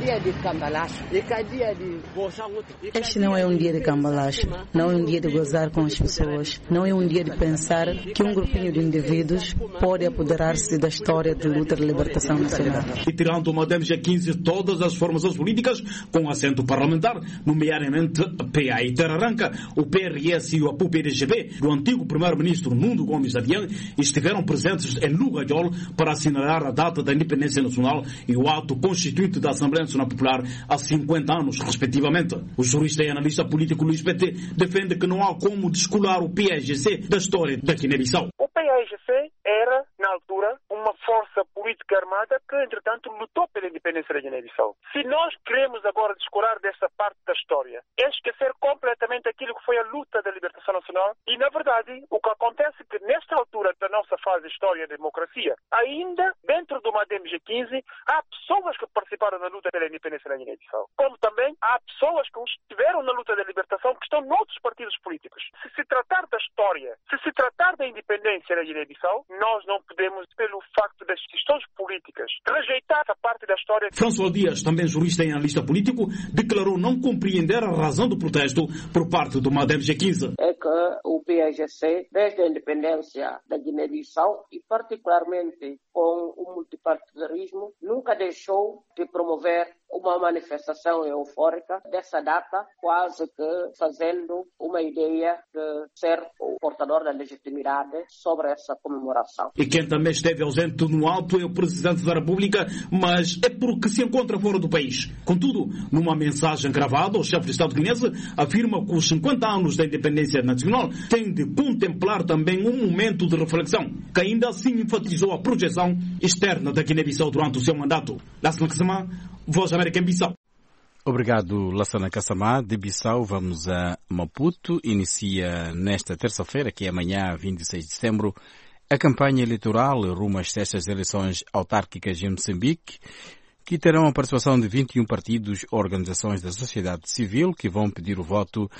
Este não é um dia de cambalacho, não é um dia de gozar com as pessoas, não é um dia de pensar que um grupinho de indivíduos pode apoderar-se da história de luta de libertação nacional. E tirando o MADEM G15 todas as formações políticas com assento parlamentar, nomeadamente PA e Terra Arranca, o PRS e o APU-PDGB do antigo primeiro-ministro Nuno Gomes Avião estiveram presentes em Lugajol para assinalar a data da independência nacional e o ato constituinte da Assembleia Nacional Popular há 50 anos, respectivamente. O jurista e analista político Luís PT defende que não há como descolar o PAIGC da história da Guiné-Bissau. O PAIGC era, na altura, uma força política armada que, entretanto, lutou pela independência da Guiné-Bissau. Se nós queremos agora descolar dessa parte da história, é esquecer completamente aquilo que foi a luta da libertação nacional e, na verdade, o que acontece é que, nesta altura da nossa fase de história e democracia, ainda, dentro do MADEM G15, há pessoas que participaram na luta pela independência da Guiné-Bissau. Como também há pessoas que estiveram na luta da libertação que estão noutros partidos políticos. Se tratar da história, se tratar da independência da Guiné-Bissau, nós não podemos, pelo facto das questões políticas, rejeitar essa parte da história. François Dias, também jurista e analista político, declarou não compreender a razão do protesto por parte do MADEM G15. É que o PAIGC, desde a independência da Guiné-Bissau e particularmente com o multipartidarismo, nunca deixou de promover uma manifestação eufórica dessa data, quase que fazendo uma ideia de ser o portador da legitimidade sobre essa comemoração. E quem também esteve ausente no alto é o Presidente da República, mas é porque se encontra fora do país. Contudo, numa mensagem gravada, o chefe de Estado guinense afirma que os 50 anos da independência nacional têm de contemplar também um momento de reflexão, que ainda assim enfatizou a projeção externa da Guiné-Bissau durante o seu mandato. Lassana Kassamá, Voz da América em Bissau. Obrigado, Lassana Kassamá. De Bissau vamos a Maputo. Inicia nesta terça-feira, que é amanhã, 26 de setembro, a campanha eleitoral rumo às 6ª eleições autárquicas em Moçambique, que terão a participação de 21 partidos ou organizações da sociedade civil que vão pedir o voto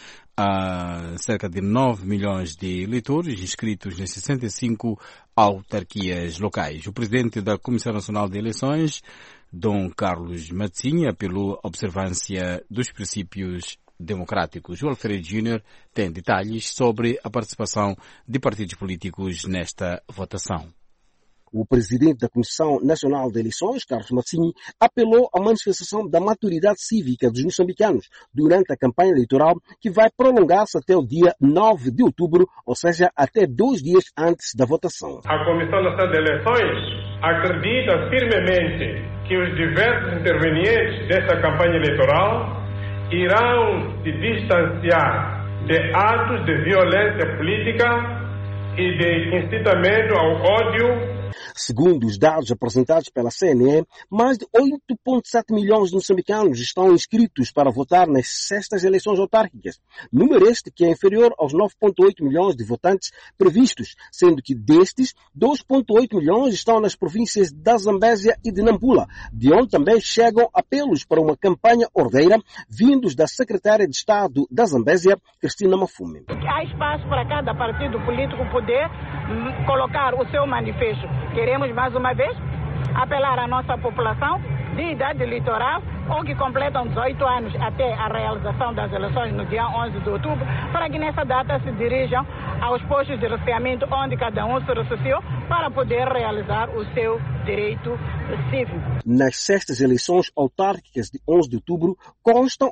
a cerca de 9 milhões de eleitores inscritos nas 65 autarquias locais. O presidente da Comissão Nacional de Eleições, Dom Carlos Matzinha, apelou à observância dos princípios democráticos. O Alfredo Júnior tem detalhes sobre a participação de partidos políticos nesta votação. O presidente da Comissão Nacional de Eleições, Carlos Matzinha, apelou à manifestação da maturidade cívica dos moçambicanos durante a campanha eleitoral, que vai prolongar-se até o dia 9 de outubro, ou seja, até 2 dias antes da votação. A Comissão Nacional de Eleições acredita firmemente que os diversos intervenientes desta campanha eleitoral irão se distanciar de atos de violência política e de incitamento ao ódio. Segundo os dados apresentados pela CNE, mais de 8,7 milhões de moçambicanos estão inscritos para votar nas 6ª eleições autárquicas, número este que é inferior aos 9,8 milhões de votantes previstos, sendo que destes, 2,8 milhões estão nas províncias da Zambésia e de Nampula, de onde também chegam apelos para uma campanha ordeira vindos da secretária de Estado da Zambésia, Cristina Mafume. Há espaço para cada partido político poder colocar o seu manifesto. Queremos, mais uma vez, apelar à nossa população de idade eleitoral ou que completam 18 anos até a realização das eleições no dia 11 de outubro, para que nessa data se dirijam aos postos de rastreamento onde cada um se recenseou para poder realizar o seu direito cívico. Nas sextas eleições autárquicas de 11 de outubro, constam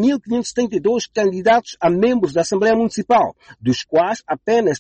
11.572 candidatos a membros da Assembleia Municipal, dos quais apenas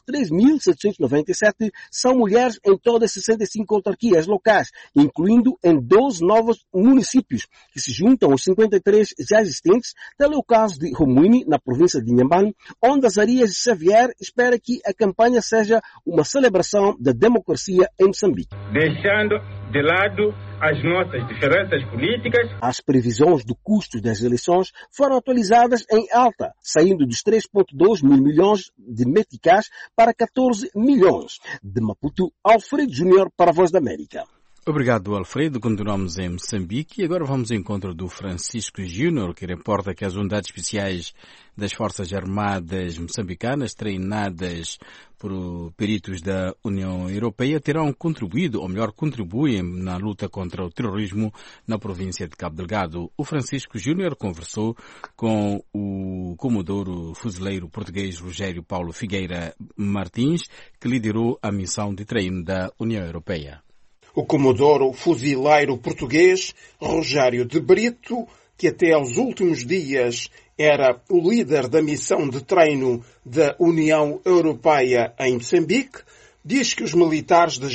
3.797 são mulheres em todas as 65 autarquias locais, incluindo em 12 novos municípios, que se juntam aos 53 já existentes, tal é o caso de Romuini, na província de Inhambane, onde Azarias Xavier espera que a campanha seja uma celebração da democracia em Moçambique. Deixando de lado as nossas diferenças políticas. As previsões do custo das eleições foram atualizadas em alta, saindo dos 3,2 mil milhões de meticais para 14 milhões. De Maputo, Alfredo Júnior para a Voz da América. Obrigado, Alfredo. Continuamos em Moçambique e agora vamos ao encontro do Francisco Júnior, que reporta que as unidades especiais das Forças Armadas moçambicanas, treinadas por peritos da União Europeia, terão contribuído, ou melhor, contribuem na luta contra o terrorismo na província de Cabo Delgado. O Francisco Júnior conversou com o comodoro fuzileiro português Rogério Paulo Figueira Martins, que liderou a missão de treino da União Europeia. O comodoro fuzileiro português Rogério de Brito, que até aos últimos dias era o líder da missão de treino da União Europeia em Moçambique, diz que os militares da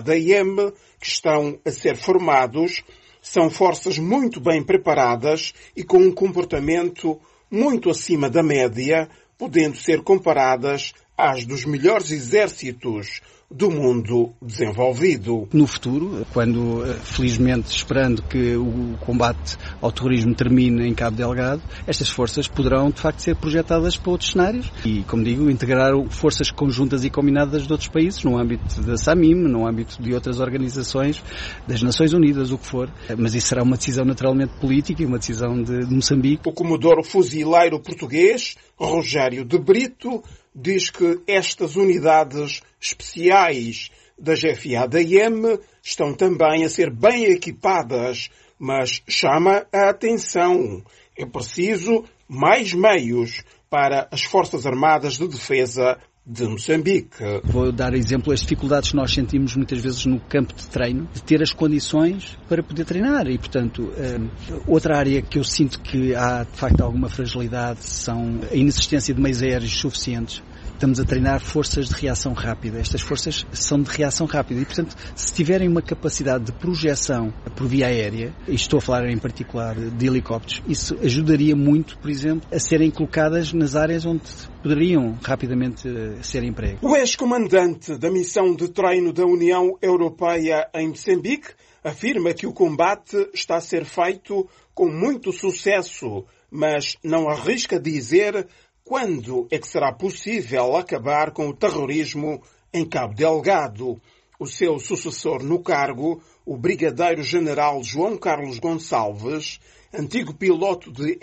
GFADM que estão a ser formados são forças muito bem preparadas e com um comportamento muito acima da média, podendo ser comparadas às dos melhores exércitos do mundo desenvolvido. No futuro, quando, felizmente, esperando que o combate ao terrorismo termine em Cabo Delgado, estas forças poderão, de facto, ser projetadas para outros cenários e, como digo, integrar forças conjuntas e combinadas de outros países, no âmbito da SAMIM, no âmbito de outras organizações, das Nações Unidas, o que for. Mas isso será uma decisão naturalmente política e uma decisão de Moçambique. O comodoro fuzileiro português, Rogério de Brito, diz que estas unidades especiais da GFADM estão também a ser bem equipadas, mas chama a atenção. É preciso mais meios para as Forças Armadas de Defesa de Moçambique. Vou dar exemplo as dificuldades que nós sentimos muitas vezes no campo de treino, de ter as condições para poder treinar e, portanto, outra área que eu sinto que há, de facto, alguma fragilidade são a inexistência de meios aéreos suficientes. Estamos a treinar forças de reação rápida. Estas forças são de reação rápida e, portanto, se tiverem uma capacidade de projeção por via aérea, e estou a falar em particular de helicópteros, isso ajudaria muito, por exemplo, a serem colocadas nas áreas onde poderiam rapidamente ser emprego. O ex-comandante da missão de treino da União Europeia em Moçambique afirma que o combate está a ser feito com muito sucesso, mas não arrisca dizer quando é que será possível acabar com o terrorismo em Cabo Delgado. O seu sucessor no cargo, o brigadeiro-general João Carlos Gonçalves, antigo piloto de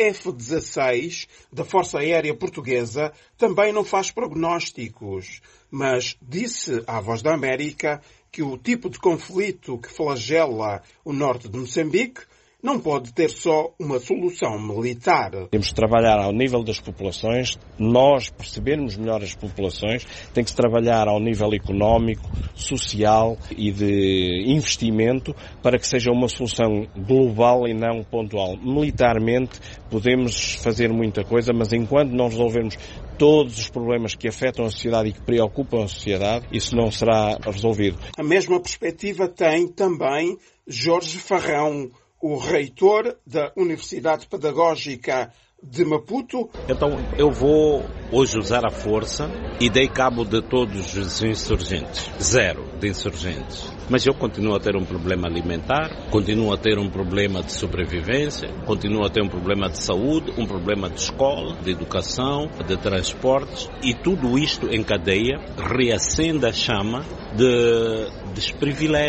F-16 da Força Aérea Portuguesa, também não faz prognósticos, mas disse à Voz da América que o tipo de conflito que flagela o norte de Moçambique não pode ter só uma solução militar. Temos que trabalhar ao nível das populações, nós percebermos melhor as populações, tem que se trabalhar ao nível económico, social e de investimento para que seja uma solução global e não pontual. Militarmente podemos fazer muita coisa, mas enquanto não resolvermos todos os problemas que afetam a sociedade e que preocupam a sociedade, isso não será resolvido. A mesma perspectiva tem também Jorge Farrão, o reitor da Universidade Pedagógica de Maputo. Então eu vou hoje usar a força e dei cabo de todos os insurgentes. Zero de insurgentes. Mas eu continuo a ter um problema alimentar, continuo a ter um problema de sobrevivência, continuo a ter um problema de saúde, um problema de escola, de educação, de transportes, e tudo isto em cadeia reacende a chama de desprivilégio.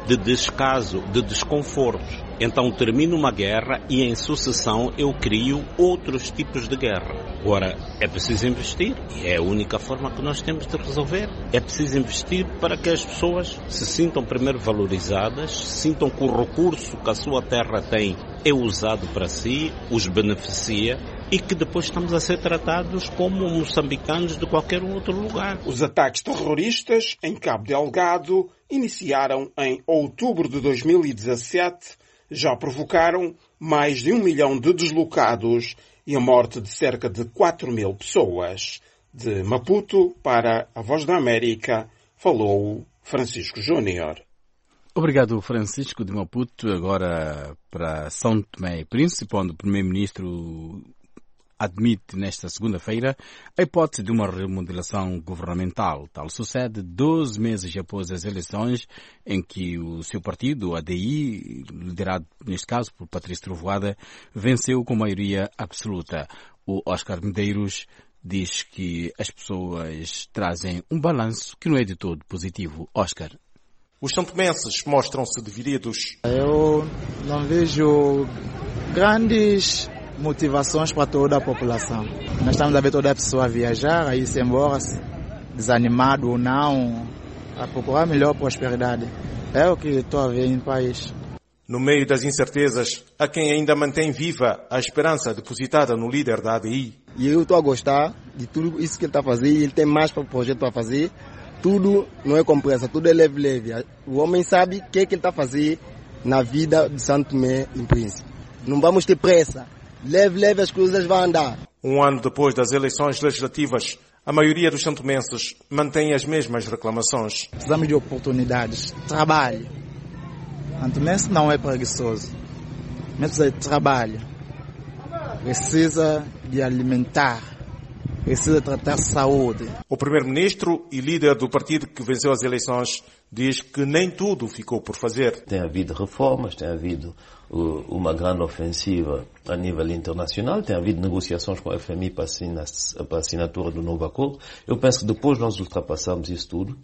de descaso, de desconforto. Então termina uma guerra e em sucessão eu crio outros tipos de guerra. Agora, é preciso investir e é a única forma que nós temos de resolver. É preciso investir para que as pessoas se sintam primeiro valorizadas, sintam que o recurso que a sua terra tem é usado para si, os beneficia e que depois estamos a ser tratados como moçambicanos de qualquer outro lugar. Os ataques terroristas em Cabo Delgado iniciaram em outubro de 2017, já provocaram mais de 1 milhão de deslocados e a morte de cerca de 4.000 pessoas. De Maputo para a Voz da América, falou Francisco Júnior. Obrigado, Francisco de Maputo. Agora para São Tomé e Príncipe, onde o Primeiro-Ministro admite nesta segunda-feira a hipótese de uma remodelação governamental. Tal sucede 12 meses após as eleições em que o seu partido, o ADI, liderado neste caso por Patrício Trovoada, venceu com maioria absoluta. O Oscar Medeiros diz que as pessoas trazem um balanço que não é de todo positivo. Oscar. Os santomenses mostram-se divididos. Eu não vejo grandes motivações para toda a população. Nós estamos a ver toda a pessoa viajar, a ir-se embora, desanimado ou não, a procurar melhor prosperidade. É o que estou a ver em país. No meio das incertezas, há quem ainda mantém viva a esperança depositada no líder da ADI. E eu estou a gostar de tudo isso que ele está a fazer, ele tem mais projeto para fazer. Tudo não é com pressa, tudo é leve. O homem sabe o que ele está a fazer na vida de São Tomé e Príncipe. Não vamos ter pressa. Leve, as coisas vão andar. Um ano depois das eleições legislativas, a maioria dos santomenses mantém as mesmas reclamações. Precisamos de oportunidades, trabalho. Santomense não é preguiçoso, mas precisa de trabalho. Precisa de alimentar, precisa tratar saúde. O primeiro-ministro e líder do partido que venceu as eleições diz que nem tudo ficou por fazer. Tem havido reformas, tem havido uma grande ofensiva a nível internacional, tem havido negociações com a FMI para a assinatura do novo acordo. Eu penso que depois nós ultrapassamos isso tudo,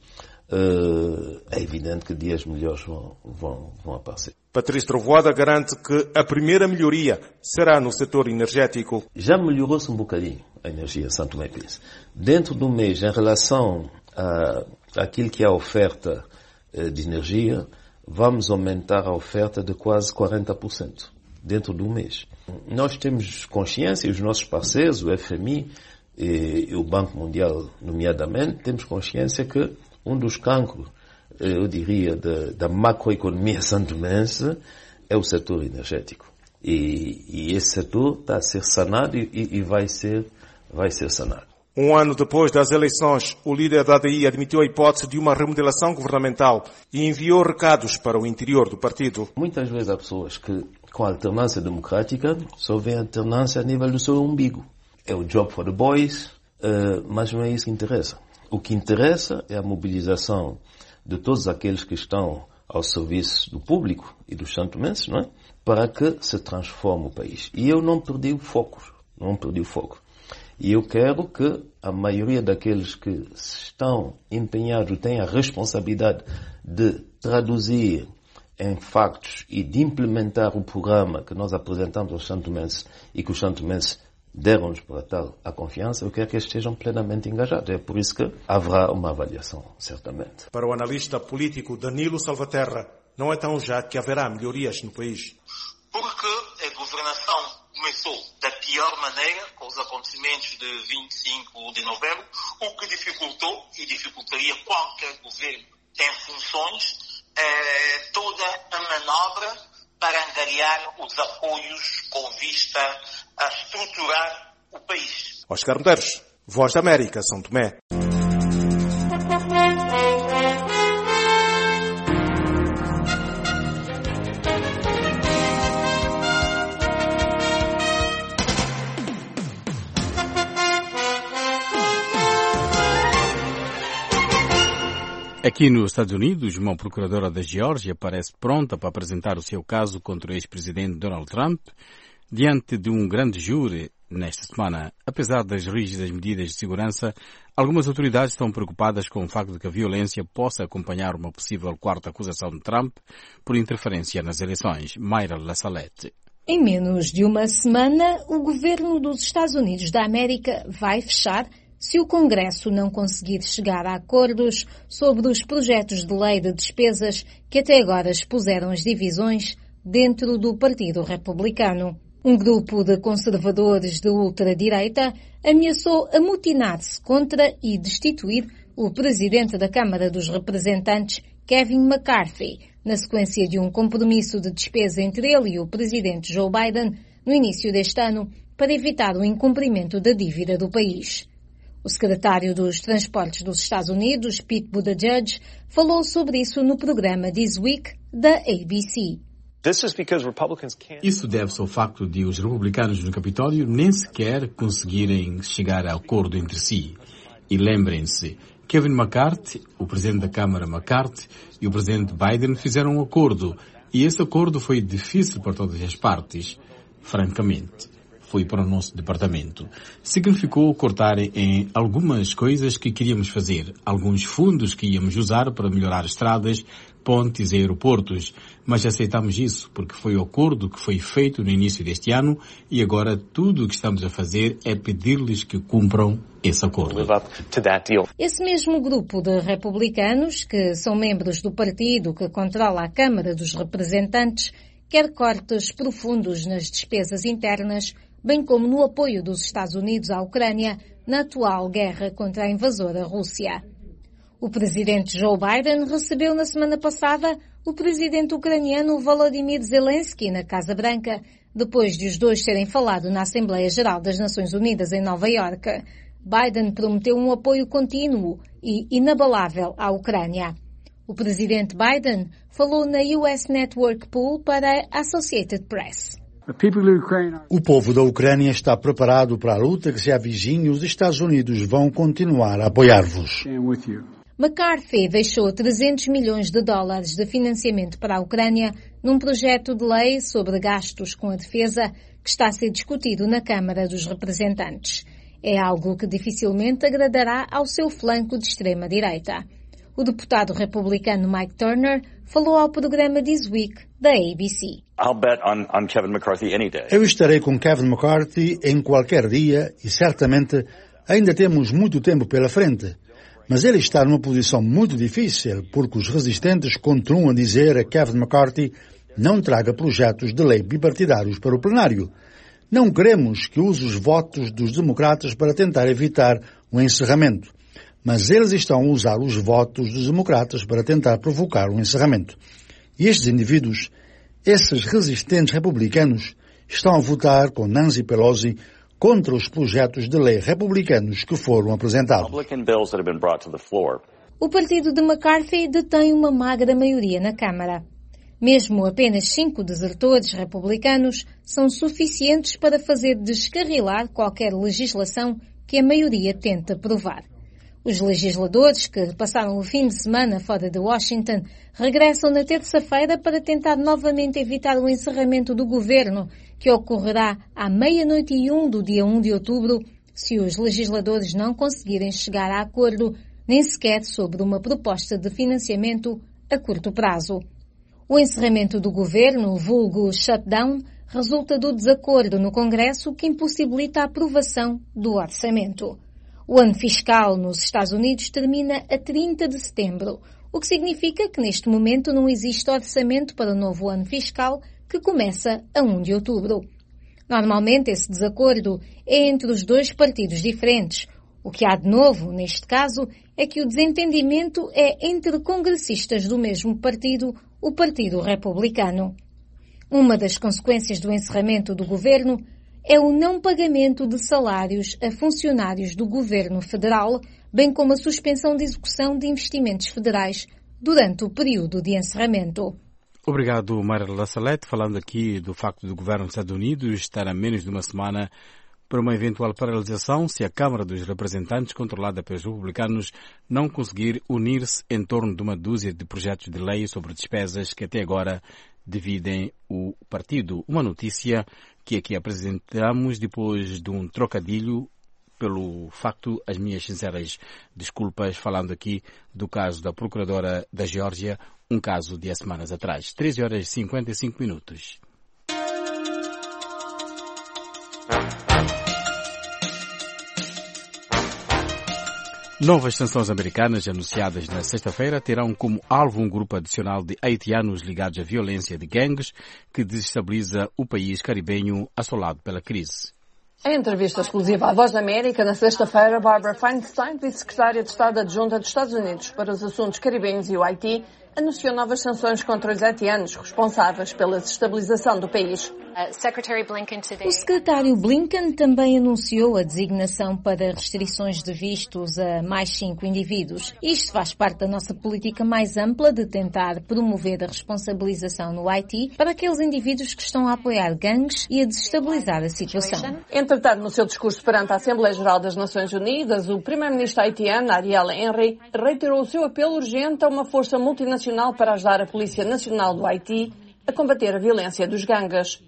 é evidente que dias melhores vão aparecer. Patrício Trovoada garante que a primeira melhoria será no setor energético. Já melhorou-se um bocadinho a energia São Tomé e Príncipe. Dentro do mês, em relação àquilo que é a oferta de energia, vamos aumentar a oferta de quase 40% dentro do mês. Nós temos consciência, e os nossos parceiros, o FMI e o Banco Mundial, nomeadamente, temos consciência que um dos cancros, eu diria, da macroeconomia santomense é o setor energético. E esse setor está a ser sanado e vai ser sanado. Um ano depois das eleições, o líder da ADI admitiu a hipótese de uma remodelação governamental e enviou recados para o interior do partido. Muitas vezes há pessoas que, com a alternância democrática, só veem a alternância a nível do seu umbigo. É o job for the boys, mas não é isso que interessa. O que interessa é a mobilização de todos aqueles que estão ao serviço do público e dos santomenses, não é? Para que se transforme o país. E eu não perdi o foco. E eu quero que a maioria daqueles que estão empenhados tenha a responsabilidade de traduzir em factos e de implementar o programa que nós apresentamos aos santomenses e que os santomenses deram-nos para tal a confiança, eu quero que eles estejam plenamente engajados. É por isso que haverá uma avaliação, certamente. Para o analista político Danilo Salvaterra, não é tão já que haverá melhorias no país. Porque a governação começou da pior maneira, com os acontecimentos de 25 de novembro, o que dificultou e dificultaria qualquer governo em funções toda a manobra para angariar os apoios com vista a estruturar o país. Oscar Medeiros, Voz da América, São Tomé. Aqui nos Estados Unidos, uma procuradora da Geórgia parece pronta para apresentar o seu caso contra o ex-presidente Donald Trump diante de um grande júri nesta semana. Apesar das rígidas medidas de segurança, algumas autoridades estão preocupadas com o facto de que a violência possa acompanhar uma possível quarta acusação de Trump por interferência nas eleições. Mayra Lassalete. Em menos de uma semana, o governo dos Estados Unidos da América vai fechar se o Congresso não conseguir chegar a acordos sobre os projetos de lei de despesas que até agora expuseram as divisões dentro do Partido Republicano. Um grupo de conservadores de ultradireita ameaçou amotinar-se contra e destituir o presidente da Câmara dos Representantes, Kevin McCarthy, na sequência de um compromisso de despesa entre ele e o presidente Joe Biden no início deste ano para evitar o incumprimento da dívida do país. O secretário dos Transportes dos Estados Unidos, Pete Buttigieg, falou sobre isso no programa This Week da ABC. Isso deve-se ao facto de os republicanos no Capitólio nem sequer conseguirem chegar a acordo entre si. E lembrem-se, Kevin McCarthy, o presidente da Câmara McCarthy e o presidente Biden fizeram um acordo. E esse acordo foi difícil para todas as partes, francamente. Foi para o nosso departamento. Significou cortar em algumas coisas que queríamos fazer, alguns fundos que íamos usar para melhorar estradas, pontes e aeroportos, mas aceitamos isso porque foi o acordo que foi feito no início deste ano e agora tudo o que estamos a fazer é pedir-lhes que cumpram esse acordo. Esse mesmo grupo de republicanos, que são membros do partido que controla a Câmara dos Representantes, quer cortes profundos nas despesas internas, bem como no apoio dos Estados Unidos à Ucrânia na atual guerra contra a invasora Rússia. O presidente Joe Biden recebeu na semana passada o presidente ucraniano Volodymyr Zelensky na Casa Branca, depois de os dois terem falado na Assembleia Geral das Nações Unidas em Nova Iorque. Biden prometeu um apoio contínuo e inabalável à Ucrânia. O presidente Biden falou na US Network Pool para a Associated Press. O povo da Ucrânia está preparado para a luta que se avizinha e os Estados Unidos vão continuar a apoiar-vos. McCarthy deixou $300 milhões de financiamento para a Ucrânia num projeto de lei sobre gastos com a defesa que está a ser discutido na Câmara dos Representantes. É algo que dificilmente agradará ao seu flanco de extrema-direita. O deputado republicano Mike Turner falou ao programa This Week da ABC. Eu estarei com Kevin McCarthy em qualquer dia e certamente ainda temos muito tempo pela frente. Mas ele está numa posição muito difícil porque os resistentes continuam a dizer a Kevin McCarthy não traga projetos de lei bipartidários para o plenário. Não queremos que use os votos dos democratas para tentar evitar o encerramento. Mas eles estão a usar os votos dos democratas para tentar provocar o encerramento. E estes indivíduos, esses resistentes republicanos, estão a votar com Nancy Pelosi contra os projetos de lei republicanos que foram apresentados. O partido de McCarthy detém uma magra maioria na Câmara. Mesmo apenas 5 desertores republicanos são suficientes para fazer descarrilar qualquer legislação que a maioria tente aprovar. Os legisladores que passaram o fim de semana fora de Washington regressam na terça-feira para tentar novamente evitar o encerramento do governo, que ocorrerá à 00:01 do dia 1 de outubro, se os legisladores não conseguirem chegar a acordo, nem sequer sobre uma proposta de financiamento a curto prazo. O encerramento do governo, vulgo shutdown, resulta do desacordo no Congresso que impossibilita a aprovação do orçamento. O ano fiscal nos Estados Unidos termina a 30 de setembro, o que significa que neste momento não existe orçamento para o novo ano fiscal que começa a 1 de outubro. Normalmente esse desacordo é entre os dois partidos diferentes. O que há de novo, neste caso, é que o desentendimento é entre congressistas do mesmo partido, o Partido Republicano. Uma das consequências do encerramento do governo é o não pagamento de salários a funcionários do governo federal, bem como a suspensão de execução de investimentos federais durante o período de encerramento. Obrigado, Mayra Lassalete, falando aqui do facto do governo dos Estados Unidos estar a menos de uma semana para uma eventual paralisação se a Câmara dos Representantes, controlada pelos republicanos, não conseguir unir-se em torno de uma dúzia de projetos de lei sobre despesas que até agora dividem o partido. Uma notícia que aqui apresentamos depois de um trocadilho pelo facto, as minhas sinceras desculpas, falando aqui do caso da procuradora da Geórgia, um caso de há semanas atrás. 13 horas e 55 minutos. Novas sanções americanas anunciadas na sexta-feira terão como alvo um grupo adicional de haitianos ligados à violência de gangues que desestabiliza o país caribenho assolado pela crise. Em entrevista exclusiva à Voz da América, na sexta-feira, Barbara Feinstein, vice-secretária de Estado adjunta dos Estados Unidos para os assuntos caribenhos e o Haiti, anunciou novas sanções contra os haitianos responsáveis pela desestabilização do país. O secretário Blinken também anunciou a designação para restrições de vistos a mais 5 indivíduos. Isto faz parte da nossa política mais ampla de tentar promover a responsabilização no Haiti para aqueles indivíduos que estão a apoiar gangues e a desestabilizar a situação. Entretanto, no seu discurso perante a Assembleia Geral das Nações Unidas, o primeiro-ministro haitiano, Ariel Henry, reiterou o seu apelo urgente a uma força multinacional para ajudar a Polícia Nacional do Haiti a combater a violência dos gangues.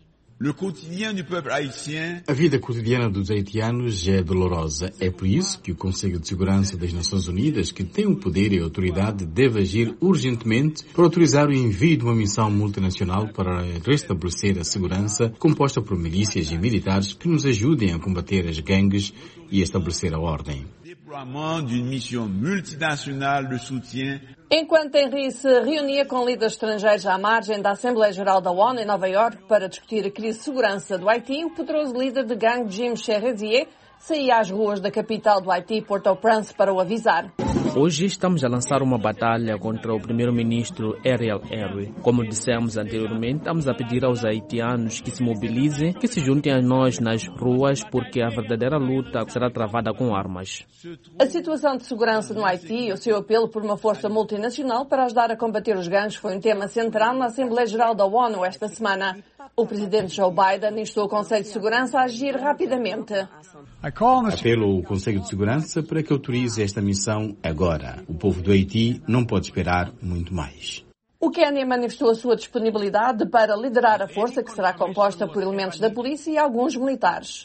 A vida cotidiana dos haitianos é dolorosa. É por isso que o Conselho de Segurança das Nações Unidas, que tem o poder e a autoridade, deve agir urgentemente para autorizar o envio de uma missão multinacional para restabelecer a segurança, composta por milícias e militares que nos ajudem a combater as gangues e a estabelecer a ordem. Enquanto Henry se reunia com líderes estrangeiros à margem da Assembleia Geral da ONU em Nova Iorque para discutir a crise de segurança do Haiti, o poderoso líder de gangue Jim Cherezier saía às ruas da capital do Haiti, Port-au-Prince, para o avisar. Hoje estamos a lançar uma batalha contra o primeiro-ministro Ariel Henry. Como dissemos anteriormente, estamos a pedir aos haitianos que se mobilizem, que se juntem a nós nas ruas, porque a verdadeira luta será travada com armas. A situação de segurança no Haiti e o seu apelo por uma força multinacional para ajudar a combater os gangues foi um tema central na Assembleia Geral da ONU esta semana. O presidente Joe Biden instou o Conselho de Segurança a agir rapidamente. Apelo ao Conselho de Segurança para que autorize esta missão agora. O povo do Haiti não pode esperar muito mais. O Quênia manifestou a sua disponibilidade para liderar a força, que será composta por elementos da polícia e alguns militares.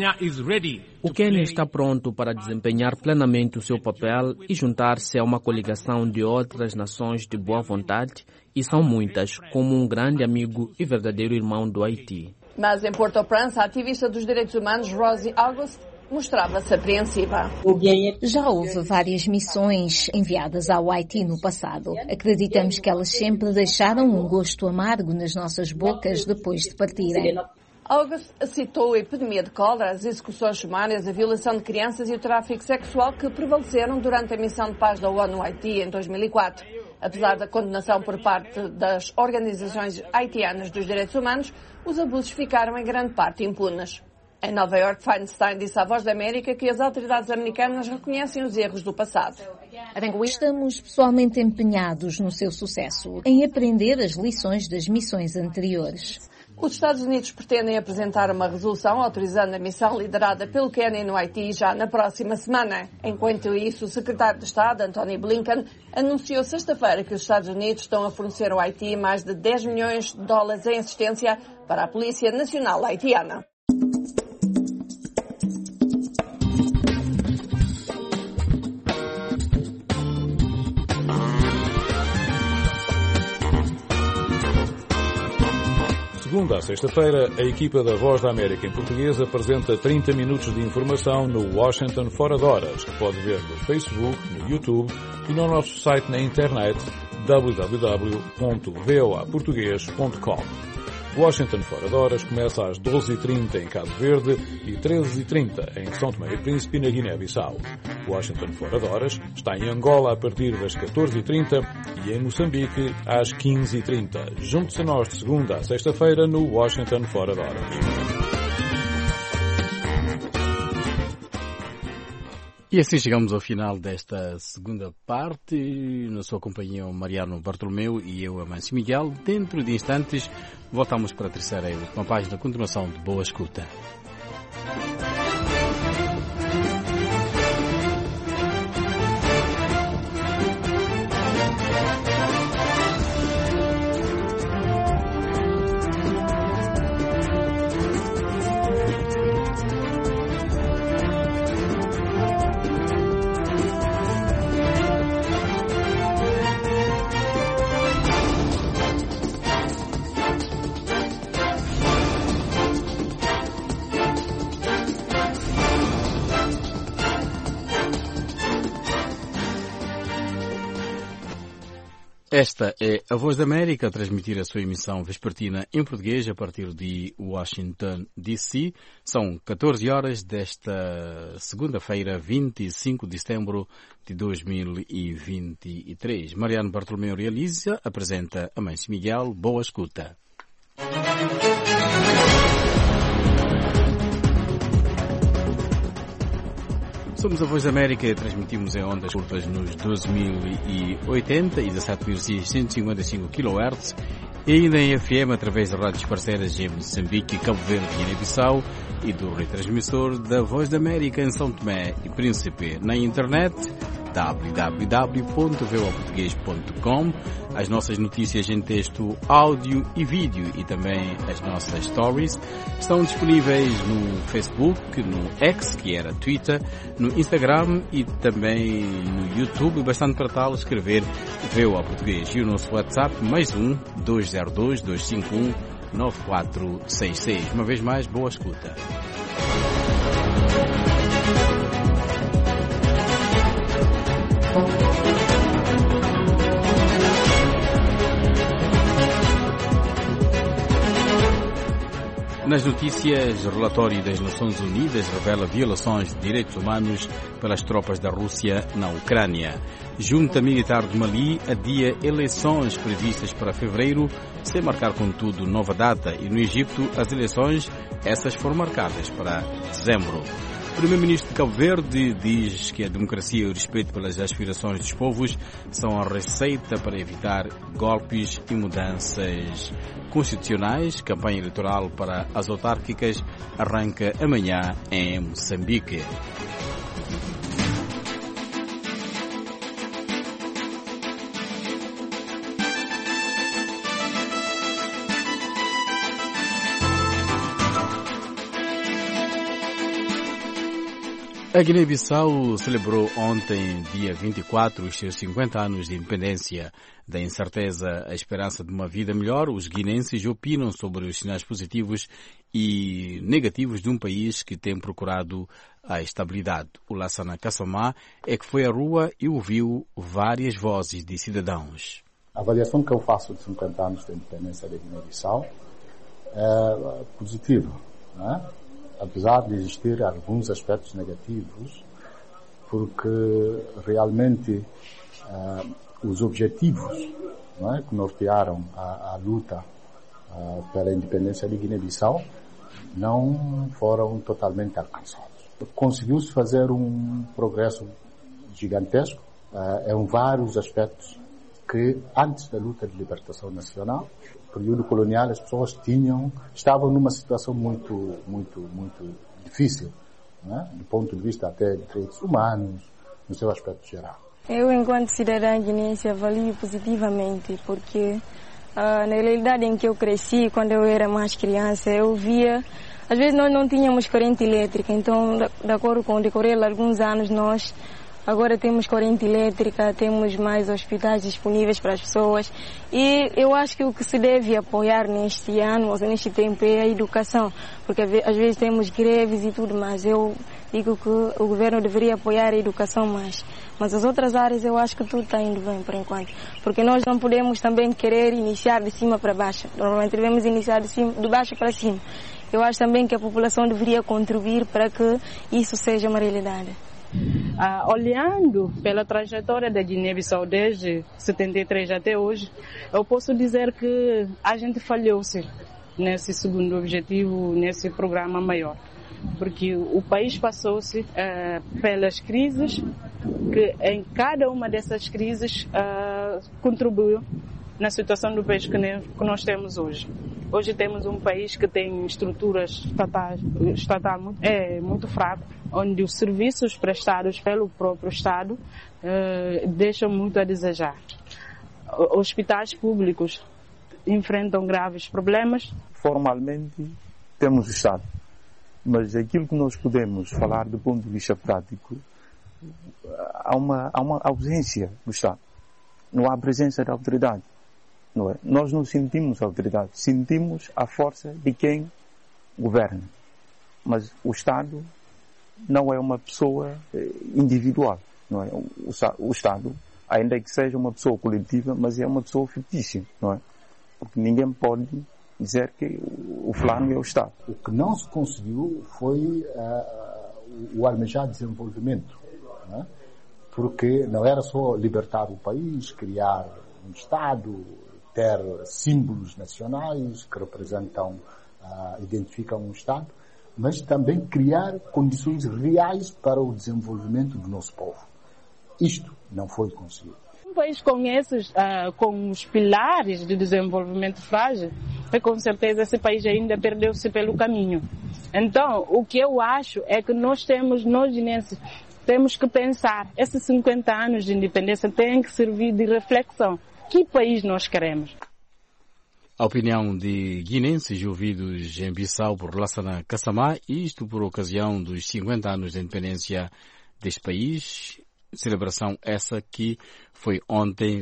O Quênia está pronto para desempenhar plenamente o seu papel e juntar-se a uma coligação de outras nações de boa vontade, e são muitas, como um grande amigo e verdadeiro irmão do Haiti. Mas em Port-au-Prince, a ativista dos direitos humanos Rosie August mostrava-se apreensiva. Já houve várias missões enviadas ao Haiti no passado. Acreditamos que elas sempre deixaram um gosto amargo nas nossas bocas depois de partirem. August citou a epidemia de cólera, as execuções sumárias, a violação de crianças e o tráfico sexual que prevaleceram durante a missão de paz da ONU no Haiti em 2004. Apesar da condenação por parte das organizações haitianas dos direitos humanos, os abusos ficaram em grande parte impunes. Em Nova Iorque, Feinstein disse à Voz da América que as autoridades americanas reconhecem os erros do passado. Estamos pessoalmente empenhados no seu sucesso, em aprender as lições das missões anteriores. Os Estados Unidos pretendem apresentar uma resolução autorizando a missão liderada pelo Quênia no Haiti já na próxima semana. Enquanto isso, o secretário de Estado, Antony Blinken, anunciou sexta-feira que os Estados Unidos estão a fornecer ao Haiti mais de 10 milhões de dólares em assistência para a Polícia Nacional Haitiana. Segunda a sexta-feira, a equipa da Voz da América em português apresenta 30 minutos de informação no Washington Fora de Horas, que pode ver no Facebook, no YouTube e no nosso site na internet www.voaportugues.com. Washington Fora de Horas começa às 12h30 em Cabo Verde e 13h30 em São Tomé e Príncipe, na Guiné-Bissau. Washington Fora de Horas está em Angola a partir das 14h30 e em Moçambique às 15h30. Junte-se a nós de segunda a sexta-feira no Washington Fora de Horas. E assim chegamos ao final desta segunda parte. Na sua companhia, o Mariano Bartolomeu e eu, Amâncio Miguel. Dentro de instantes, voltamos para a terceira e última página, continuação de Boa Escuta. Esta é a Voz da América a transmitir a sua emissão vespertina em português a partir de Washington, D.C. São 14 horas desta segunda-feira, 25 de setembro de 2023. Mariano Bartolomeu realiza, apresenta a Mãe Miguel. Boa escuta. Somos a Voz da América e transmitimos em ondas curtas nos 12.080 e 17.655 kHz e ainda em FM através de rádios parceiras em Moçambique, Cabo Verde e Guiné-Bissau e do retransmissor da Voz da América em São Tomé e Príncipe. Na internet www.voaportugues.com. As nossas notícias em texto, áudio e vídeo e também as nossas stories estão disponíveis no Facebook, no X, que era Twitter, no Instagram e também no YouTube. Bastante para tal escrever VOA Português. E o nosso WhatsApp, mais 202-251-9466. Uma vez mais, boa escuta. Nas notícias, relatório das Nações Unidas revela violações de direitos humanos pelas tropas da Rússia na Ucrânia. Junta Militar de Mali adia eleições previstas para fevereiro, sem marcar, contudo, nova data. E no Egito, as eleições, essas foram marcadas para dezembro. O primeiro-ministro de Cabo Verde diz que a democracia e o respeito pelas aspirações dos povos são a receita para evitar golpes e mudanças constitucionais. Campanha eleitoral para as autárquicas arranca amanhã em Moçambique. A Guiné-Bissau celebrou ontem, dia 24, os seus 50 anos de independência. Da incerteza à esperança de uma vida melhor, os guinenses opinam sobre os sinais positivos e negativos de um país que tem procurado a estabilidade. O Lassana Kassamá é que foi à rua e ouviu várias vozes de cidadãos. A avaliação que eu faço de 50 anos de independência da Guiné-Bissau é positiva, né? Apesar de existir alguns aspectos negativos, porque realmente os objetivos, não é, que nortearam a luta pela independência de Guiné-Bissau não foram totalmente alcançados. Conseguiu-se fazer um progresso gigantesco em vários aspectos que antes da luta de libertação nacional, período colonial, as pessoas estavam numa situação muito difícil, né? Do ponto de vista até de direitos humanos, no seu aspecto geral. Eu, enquanto cidadã guinense, avalio positivamente, porque na realidade em que eu cresci, quando eu era mais criança, eu via, às vezes nós não tínhamos corrente elétrica, então, de acordo com o decorrer de alguns anos, nós agora temos corrente elétrica, temos mais hospitais disponíveis para as pessoas e eu acho que o que se deve apoiar neste ano, ou neste tempo, é a educação, porque às vezes temos greves e tudo mais. Eu digo que o governo deveria apoiar a educação mais, mas as outras áreas eu acho que tudo está indo bem por enquanto, porque nós não podemos também querer iniciar de cima para baixo, normalmente devemos iniciar de baixo para cima. Eu acho também que a população deveria contribuir para que isso seja uma realidade. Olhando pela trajetória da Guiné-Bissau desde 73 até hoje, eu posso dizer que a gente falhou-se nesse segundo objetivo, nesse programa maior, porque o país passou-se pelas crises, que em cada uma dessas crises contribuiu na situação do país que nós temos hoje. Hoje temos um país que tem estruturas estatal muito fraco, onde os serviços prestados pelo próprio Estado deixam muito a desejar. Hospitais públicos enfrentam graves problemas. Formalmente temos o Estado, mas aquilo que nós podemos falar do ponto de vista prático, há uma ausência do Estado. Não há presença da autoridade. Não é? Nós não sentimos a autoridade, sentimos a força de quem governa. Mas o Estado não é uma pessoa individual. Não é? O Estado ainda que seja uma pessoa coletiva, mas é uma pessoa fictícia, não é? Porque ninguém pode dizer que o fulano é o Estado. O que não se conseguiu foi o almejado desenvolvimento, não é? Porque não era só libertar o país, criar um Estado, ter símbolos nacionais que representam, identificam um Estado, mas também criar condições reais para o desenvolvimento do nosso povo. Isto não foi conseguido. Um país com os pilares de desenvolvimento frágil, com certeza esse país ainda perdeu-se pelo caminho. Então, o que eu acho é que nós guineenses, temos que pensar, esses 50 anos de independência têm que servir de reflexão. Que país nós queremos? A opinião de guineenses ouvidos em Bissau por Lassana Kassamá, isto por ocasião dos 50 anos de independência deste país, celebração essa que foi ontem,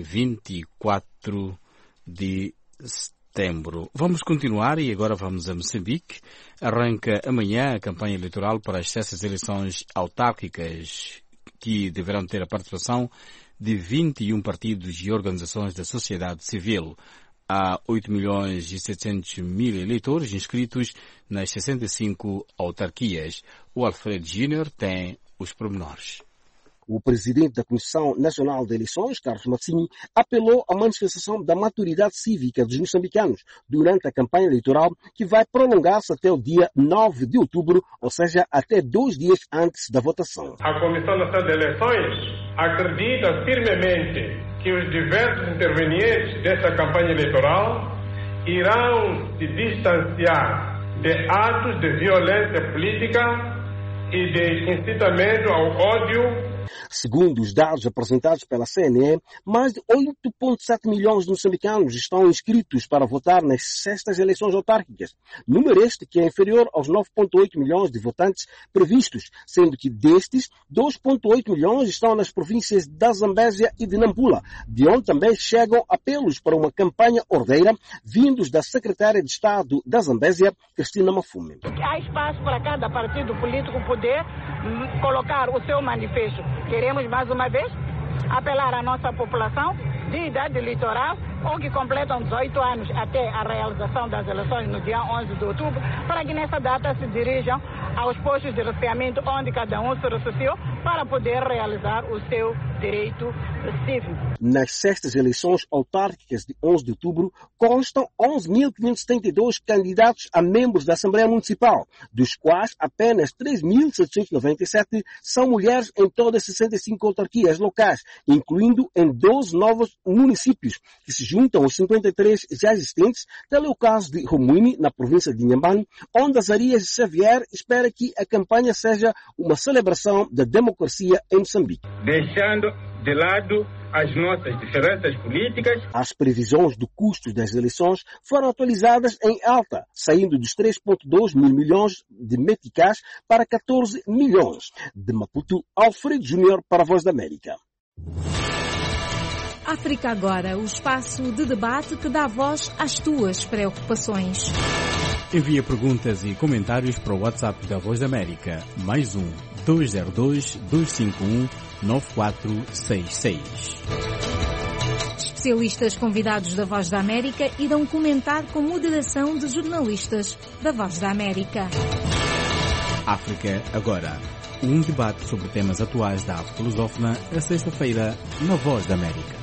24 de setembro. Vamos continuar e agora vamos a Moçambique. Arranca amanhã a campanha eleitoral para as 6 eleições autárquicas que deverão ter a participação de 21 partidos e organizações da sociedade civil. Há 8.700.000 eleitores inscritos nas 65 autarquias. O Alfredo Júnior tem os pormenores. O presidente da Comissão Nacional de Eleições, Carlos Massini, apelou à manifestação da maturidade cívica dos moçambicanos durante a campanha eleitoral, que vai prolongar-se até o dia 9 de outubro, ou seja, até 2 dias antes da votação. A Comissão Nacional de Eleições acredita firmemente que os diversos intervenientes desta campanha eleitoral irão se distanciar de atos de violência política e de incitamento ao ódio. Segundo os dados apresentados pela CNE, mais de 8,7 milhões de moçambicanos estão inscritos para votar nas 6ª eleições autárquicas, número este que é inferior aos 9,8 milhões de votantes previstos, sendo que destes, 2,8 milhões estão nas províncias da Zambésia e de Nampula, de onde também chegam apelos para uma campanha ordeira vindos da secretária de Estado da Zambésia, Cristina Mafume. Há espaço para cada partido político poder colocar o seu manifesto. Queremos, mais uma vez, apelar à nossa população de idade eleitoral ou que completam 18 anos até a realização das eleições no dia 11 de outubro, para que nessa data se dirijam aos postos de rastreamento onde cada um se registrou para poder realizar o seu direito cívico. Nas 6ª eleições autárquicas de 11 de outubro, constam 11.572 candidatos a membros da Assembleia Municipal, dos quais apenas 3.797 são mulheres em todas as 65 autarquias locais, incluindo em 12 novos municípios, que se juntam aos 53 já existentes, tal é o caso de Romuini, na província de Inhambane, onde Azarias Xavier espera que a campanha seja uma celebração da democracia em Moçambique. Deixando de lado as nossas diferenças políticas. As previsões do custo das eleições foram atualizadas em alta, saindo dos 3,2 mil milhões de meticais para 14 milhões. De Maputo, Alfredo Júnior para a Voz da América. África Agora, o espaço de debate que dá voz às tuas preocupações. Envia perguntas e comentários para o WhatsApp da Voz da América, mais 202-251-9466. Especialistas convidados da Voz da América irão comentar com moderação de jornalistas da Voz da América. África Agora, um debate sobre temas atuais da África lusófona, a sexta-feira, na Voz da América.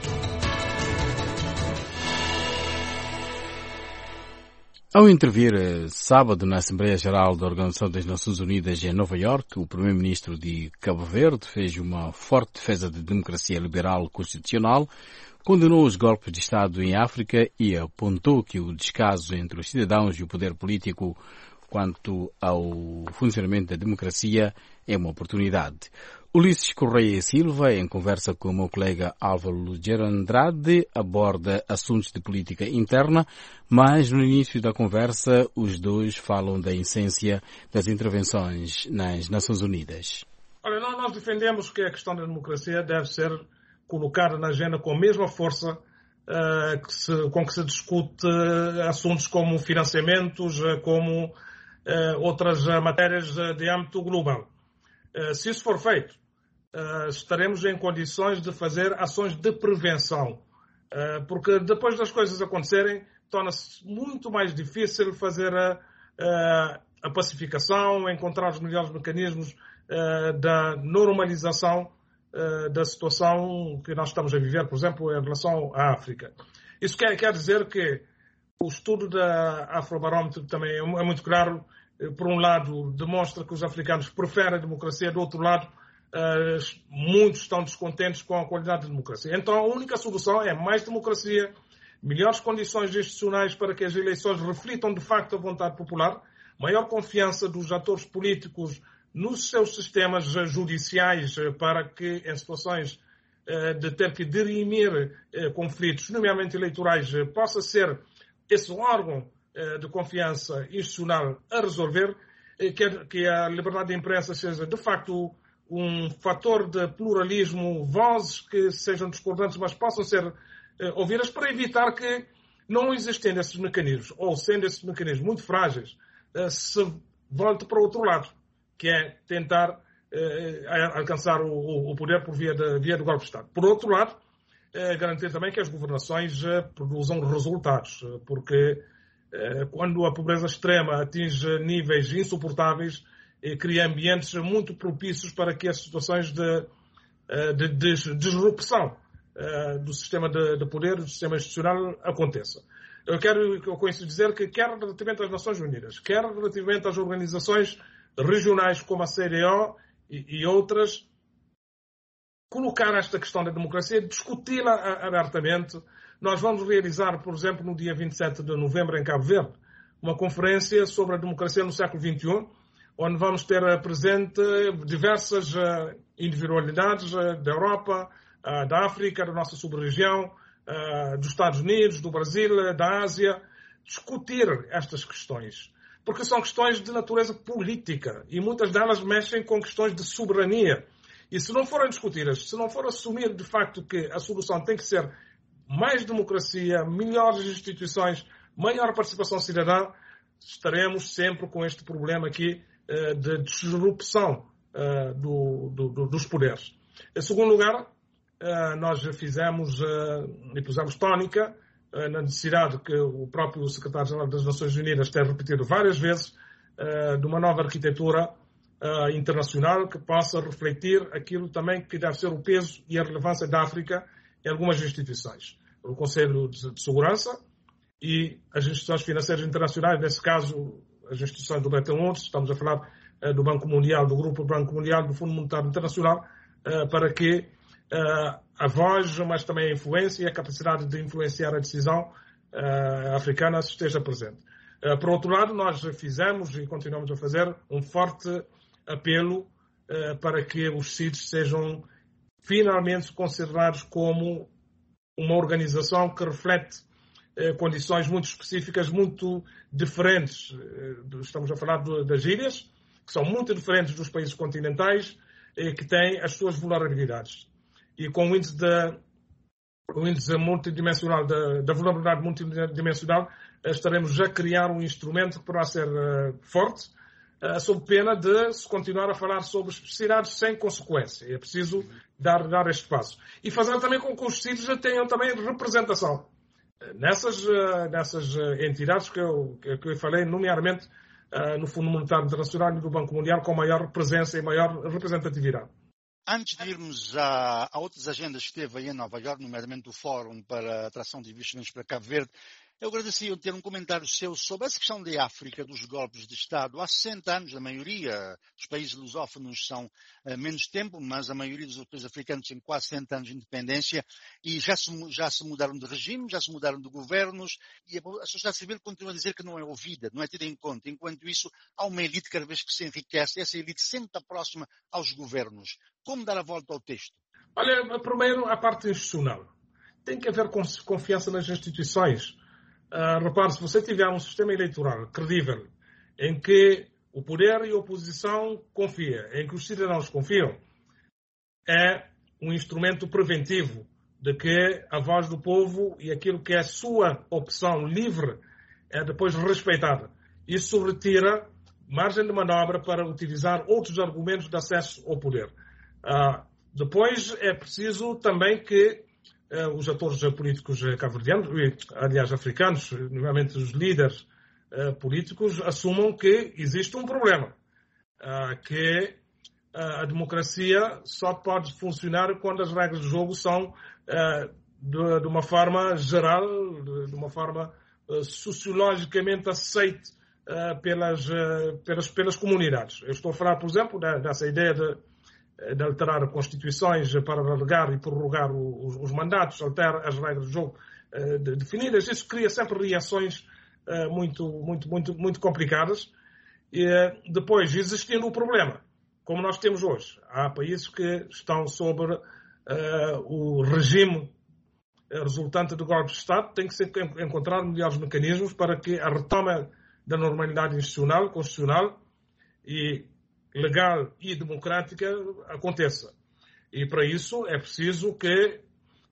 Ao intervir sábado na Assembleia Geral da Organização das Nações Unidas em Nova Iorque, o primeiro-ministro de Cabo Verde fez uma forte defesa da democracia liberal constitucional, condenou os golpes de Estado em África e apontou que o descaso entre os cidadãos e o poder político quanto ao funcionamento da democracia é uma oportunidade. Ulisses Correia Silva, em conversa com o meu colega Álvaro Lugero Andrade, aborda assuntos de política interna, mas no início da conversa os dois falam da essência das intervenções nas Nações Unidas. Olha, nós defendemos que a questão da democracia deve ser colocada na agenda com a mesma força com que se discute assuntos como financiamentos, como outras matérias de âmbito global. Se isso for feito, estaremos em condições de fazer ações de prevenção. Porque depois das coisas acontecerem, torna-se muito mais difícil fazer a pacificação, encontrar os melhores mecanismos da normalização da situação que nós estamos a viver, por exemplo, em relação à África. Isso quer dizer que o estudo da Afrobarómetro também é muito claro. Por um lado, demonstra que os africanos preferem a democracia, do outro lado, muitos estão descontentes com a qualidade da democracia. Então, a única solução é mais democracia, melhores condições institucionais para que as eleições reflitam de facto a vontade popular, maior confiança dos atores políticos nos seus sistemas judiciais para que, em situações de ter que dirimir conflitos, nomeadamente eleitorais, possa ser esse órgão de confiança institucional a resolver, que a liberdade de imprensa seja de facto um fator de pluralismo, vozes que sejam discordantes, mas possam ser ouvidas, para evitar que, não existendo esses mecanismos, ou sendo esses mecanismos muito frágeis, se volte para o outro lado, que é tentar alcançar o poder por via do golpe de Estado. Por outro lado, garantir também que as governações produzam resultados, porque quando a pobreza extrema atinge níveis insuportáveis, cria ambientes muito propícios para que as situações de disrupção do sistema de poder, do sistema institucional, aconteçam. Eu quero com isso dizer que, quer relativamente às Nações Unidas, quer relativamente às organizações regionais como a CDO e outras, colocar esta questão da democracia, discuti-la abertamente. Nós vamos realizar, por exemplo, no dia 27 de novembro, em Cabo Verde, uma conferência sobre a democracia no século XXI, onde vamos ter presente diversas individualidades da Europa, da África, da nossa sub-região, dos Estados Unidos, do Brasil, da Ásia, discutir estas questões. Porque são questões de natureza política e muitas delas mexem com questões de soberania. E se não forem discutidas, se não for assumir de facto que a solução tem que ser mais democracia, melhores instituições, maior participação cidadã, estaremos sempre com este problema aqui de disrupção dos poderes. Em segundo lugar, nós fizemos e pusemos tónica na necessidade que o próprio secretário-geral das Nações Unidas tem repetido várias vezes de uma nova arquitetura internacional que possa refletir aquilo também que deve ser o peso e a relevância da África em algumas instituições. O Conselho de Segurança e as instituições financeiras internacionais, nesse caso as instituições do Bretton Woods, estamos a falar do Banco Mundial, do Grupo Banco Mundial, do Fundo Monetário Internacional, para que a voz, mas também a influência e a capacidade de influenciar a decisão africana esteja presente. Por outro lado, nós fizemos e continuamos a fazer um forte apelo para que os CIDs sejam finalmente considerados como uma organização que reflete condições muito específicas, muito diferentes. Estamos a falar das ilhas, que são muito diferentes dos países continentais, que têm as suas vulnerabilidades. E com o índice multidimensional, da vulnerabilidade multidimensional, estaremos a criar um instrumento que poderá ser forte, sob pena de se continuar a falar sobre especificidades sem consequência. É preciso dar este passo. E fazer também com que os CIDs tenham também representação nessas entidades que eu falei, nomeadamente no Fundo Monetário Internacional e do Banco Mundial, com maior presença e maior representatividade. Antes de irmos a outras agendas que teve aí em Nova Iorque, nomeadamente o Fórum para a Atração de Investimentos para Cabo Verde, eu agradecia ter um comentário seu sobre essa questão da África, dos golpes de Estado. Há 60 anos, a maioria dos países lusófonos são menos tempo, mas a maioria dos países africanos tem quase 60 anos de independência e já se mudaram de regime, já se mudaram de governos e a sociedade civil continua a dizer que não é ouvida, não é tida em conta. Enquanto isso, há uma elite cada vez que se enriquece, essa elite sempre está próxima aos governos. Como dar a volta ao texto? Olha, primeiro a parte institucional. Tem que haver confiança nas instituições. Repare, se você tiver um sistema eleitoral credível, em que o poder e a oposição confiam, em que os cidadãos confiam, é um instrumento preventivo de que a voz do povo e aquilo que é a sua opção livre é depois respeitada. Isso retira margem de manobra para utilizar outros argumentos de acesso ao poder. Depois é preciso também que os atores políticos cabo-verdianos, aliás africanos, nomeadamente os líderes políticos, assumam que existe um problema, que a democracia só pode funcionar quando as regras do jogo são de uma forma geral, de uma forma sociologicamente aceite pelas comunidades. Eu estou a falar, por exemplo, dessa ideia de alterar constituições para alargar e prorrogar os mandatos, alterar as regras do jogo definidas. Isso cria sempre reações muito complicadas. E depois, existindo o problema, como nós temos hoje, há países que estão sobre o regime resultante do golpe de Estado, tem que ser encontrar melhores mecanismos para que a retoma da normalidade institucional, constitucional e legal e democrática aconteça. E para isso é preciso que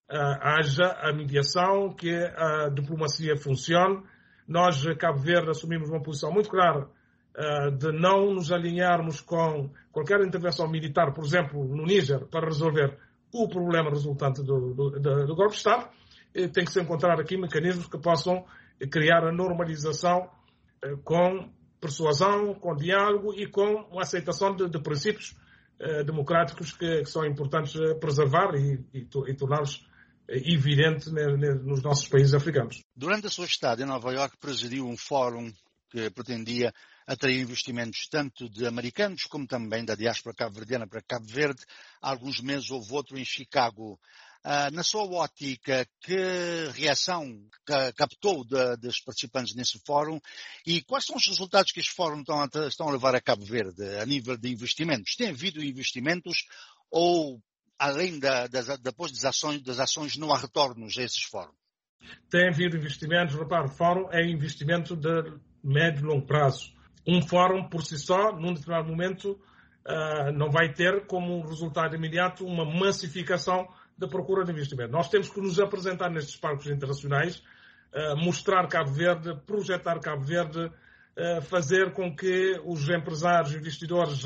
haja a mediação, que a diplomacia funcione. Nós, Cabo Verde, assumimos uma posição muito clara de não nos alinharmos com qualquer intervenção militar, por exemplo, no Níger, para resolver o problema resultante do golpe de Estado. Tem que se encontrar aqui mecanismos que possam criar a normalização com persuasão, com diálogo e com a aceitação de princípios democráticos que são importantes preservar e torná-los evidentes nos nossos países africanos. Durante a sua estada em Nova Iorque, presidiu um fórum que pretendia atrair investimentos tanto de americanos como também da diáspora cabo-verdiana para Cabo Verde. Há alguns meses houve outro em Chicago. Na sua ótica, que reação captou dos participantes nesse fórum e quais são os resultados que este fórum estão a levar a Cabo Verde a nível de investimentos? Tem havido investimentos ou, além depois das ações, não há retornos a esses fóruns? Tem havido investimentos. Repare, o fórum é investimento de médio e longo prazo. Um fórum, por si só, num determinado momento, não vai ter como resultado imediato uma massificação da procura de investimento. Nós temos que nos apresentar nestes palcos internacionais, mostrar Cabo Verde, projetar Cabo Verde, fazer com que os empresários, investidores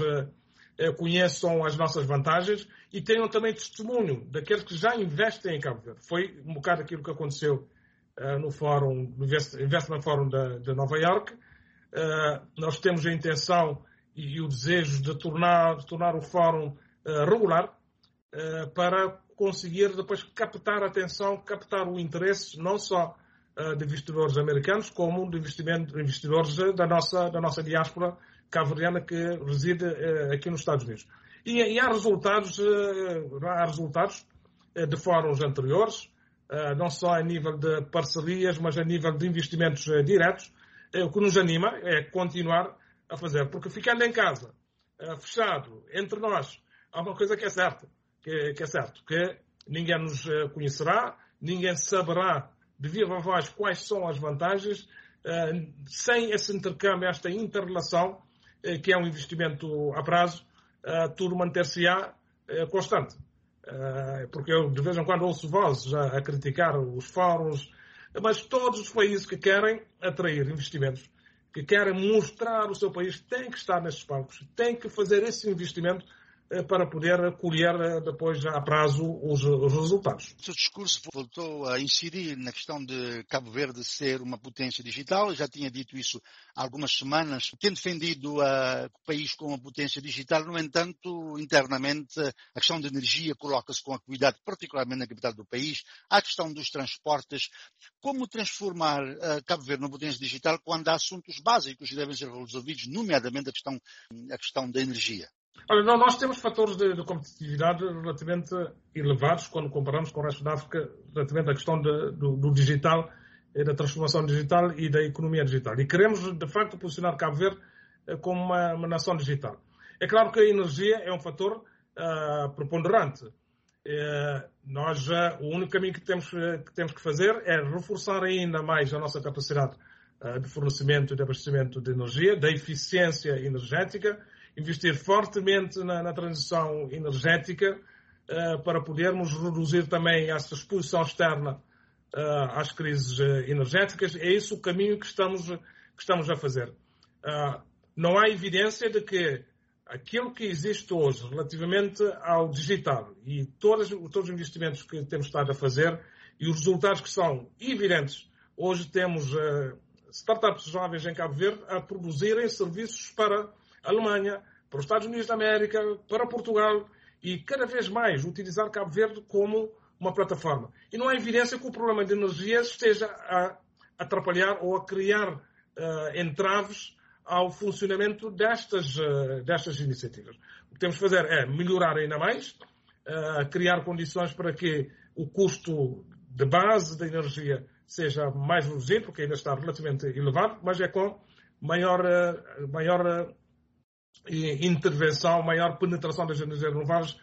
conheçam as nossas vantagens e tenham também testemunho daqueles que já investem em Cabo Verde. Foi um bocado aquilo que aconteceu no Fórum, no Investment Forum de Nova Iorque. Nós temos a intenção e o desejo de tornar o Fórum regular para conseguir depois captar a atenção, captar o interesse não só de investidores americanos, como de investidores da nossa diáspora cabo-verdiana que reside aqui nos Estados Unidos. E há resultados de fóruns anteriores, não só a nível de parcerias, mas a nível de investimentos diretos. O que nos anima é continuar a fazer, porque ficando em casa, fechado, entre nós, há uma coisa que é certa, que ninguém nos conhecerá, ninguém saberá de viva voz quais são as vantagens, sem esse intercâmbio, esta inter-relação, que é um investimento a prazo, tudo manter-se-á constante. Porque eu de vez em quando ouço vozes a criticar os fóruns, mas todos os países que querem atrair investimentos, que querem mostrar o seu país, têm que estar nestes palcos, têm que fazer esse investimento para poder colher depois a prazo os resultados. O seu discurso voltou a incidir na questão de Cabo Verde ser uma potência digital. Eu já tinha dito isso há algumas semanas. Tem defendido o país como uma potência digital. No entanto, internamente, a questão de energia coloca-se com a cuidado, particularmente na capital do país. A questão dos transportes. Como transformar Cabo Verde numa potência digital quando há assuntos básicos que devem ser resolvidos, nomeadamente a questão da energia? Olha, nós temos fatores de competitividade relativamente elevados quando comparamos com o resto da África, relativamente à questão do digital, da transformação digital e da economia digital. E queremos, de facto, posicionar Cabo Verde como uma nação digital. É claro que a energia é um fator preponderante. O único caminho que temos que fazer é reforçar ainda mais a nossa capacidade de fornecimento e de abastecimento de energia, da eficiência energética, investir fortemente na transição energética para podermos reduzir também essa exposição externa às crises energéticas. É esse o caminho que estamos a fazer. Não há evidência de que aquilo que existe hoje relativamente ao digital e todos os investimentos que temos estado a fazer e os resultados que são evidentes. Hoje temos startups jovens em Cabo Verde a produzirem serviços para a Alemanha, para os Estados Unidos da América, para Portugal e cada vez mais utilizar Cabo Verde como uma plataforma. E não há evidência que o problema de energia esteja a atrapalhar ou a criar entraves ao funcionamento destas iniciativas. O que temos de fazer é melhorar ainda mais, criar condições para que o custo de base da energia seja mais reduzido, porque ainda está relativamente elevado, mas é com maior intervenção, maior penetração das energias renováveis,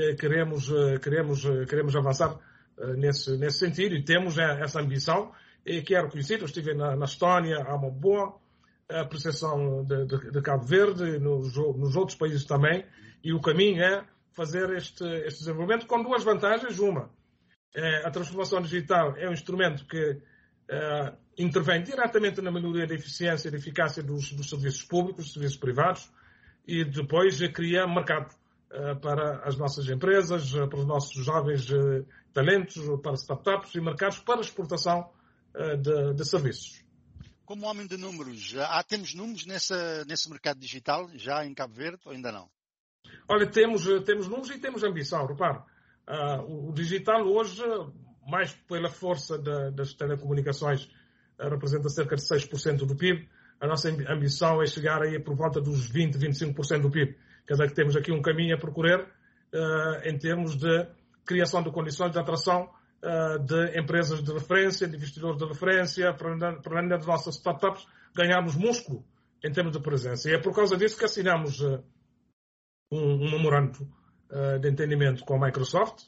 queremos avançar nesse sentido e temos essa ambição que é reconhecida. Eu estive na Estónia, há uma boa apreciação de Cabo Verde, nos outros países também, e o caminho é fazer este desenvolvimento com duas vantagens. Uma, a transformação digital é um instrumento que intervém diretamente na melhoria da eficiência e da eficácia dos serviços públicos, dos serviços privados, e depois cria mercado para as nossas empresas, para os nossos jovens talentos, para startups e mercados para exportação de serviços. Como homem de números, temos números nesse mercado digital já em Cabo Verde ou ainda não? Olha, temos números e temos ambição. Repare, o digital hoje, mais pela força das telecomunicações, representa cerca de 6% do PIB. A nossa ambição é chegar aí por volta dos 20%, 25% do PIB. Quer dizer que temos aqui um caminho a percorrer em termos de criação de condições de atração de empresas de referência, de investidores de referência, para além das nossas startups, ganharmos músculo em termos de presença. E é por causa disso que assinamos um memorando de entendimento com a Microsoft,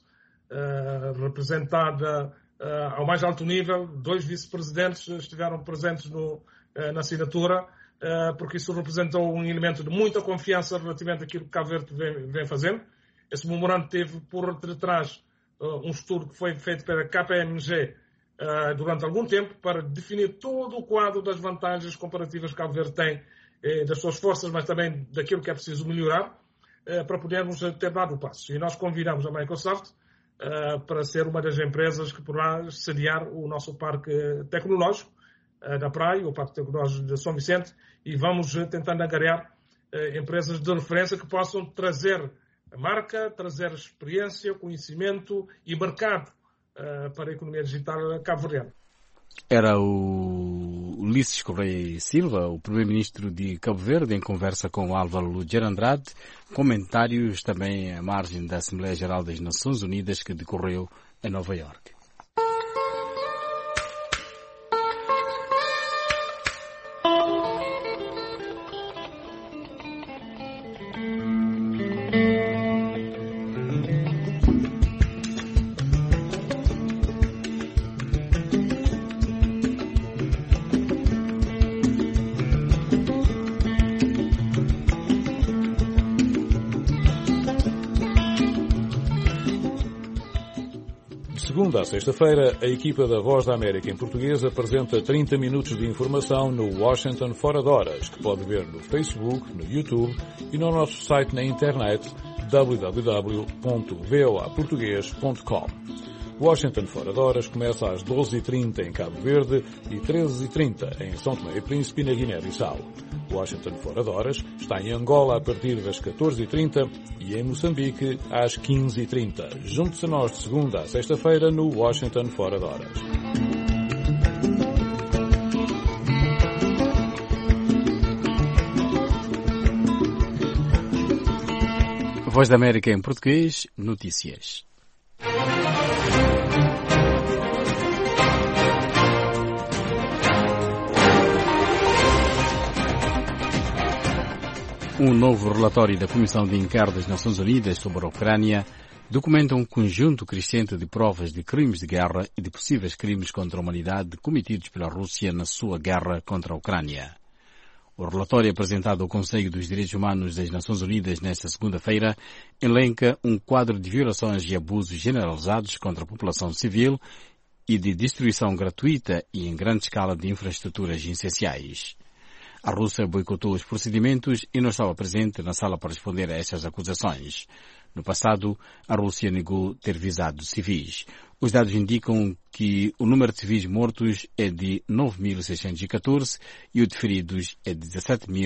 representada ao mais alto nível. 2 vice-presidentes estiveram presentes na assinatura, porque isso representou um elemento de muita confiança relativamente àquilo que Cabo Verde vem fazendo. Esse memorando teve por detrás um estudo que foi feito pela KPMG durante algum tempo para definir todo o quadro das vantagens comparativas que Cabo Verde tem, das suas forças, mas também daquilo que é preciso melhorar, para podermos ter dado o passo. E nós convidamos a Microsoft para ser uma das empresas que poderá sediar o nosso parque tecnológico da Praia, o Parque Tecnológico de São Vicente, e vamos tentando angariar empresas de referência que possam trazer a marca, trazer experiência, conhecimento e mercado para a economia digital cabo-verdiana. Era o Ulisses Correia Silva, o primeiro-ministro de Cabo Verde, em conversa com o Álvaro Luger Andrade. Comentários também à margem da Assembleia Geral das Nações Unidas que decorreu em Nova Iorque. Segunda a sexta-feira, a equipa da Voz da América em português apresenta 30 minutos de informação no Washington Fora de Horas, que pode ver no Facebook, no YouTube e no nosso site na internet www.voaportugues.com. Washington Fora de Horas começa às 12h30 em Cabo Verde e 13h30 em São Tomé e Príncipe, na Guiné-Bissau. Washington Fora de Horas está em Angola a partir das 14h30 e em Moçambique às 15h30. Junte-se a nós de segunda a sexta-feira no Washington Fora de Horas. Voz da América em português, notícias. Um novo relatório da Comissão de Inquérito das Nações Unidas sobre a Ucrânia documenta um conjunto crescente de provas de crimes de guerra e de possíveis crimes contra a humanidade cometidos pela Rússia na sua guerra contra a Ucrânia. O relatório apresentado ao Conselho dos Direitos Humanos das Nações Unidas nesta segunda-feira elenca um quadro de violações e abusos generalizados contra a população civil e de destruição gratuita e em grande escala de infraestruturas essenciais. A Rússia boicotou os procedimentos e não estava presente na sala para responder a estas acusações. No passado, a Rússia negou ter visado civis. Os dados indicam que o número de civis mortos é de 9.614 e o de feridos é de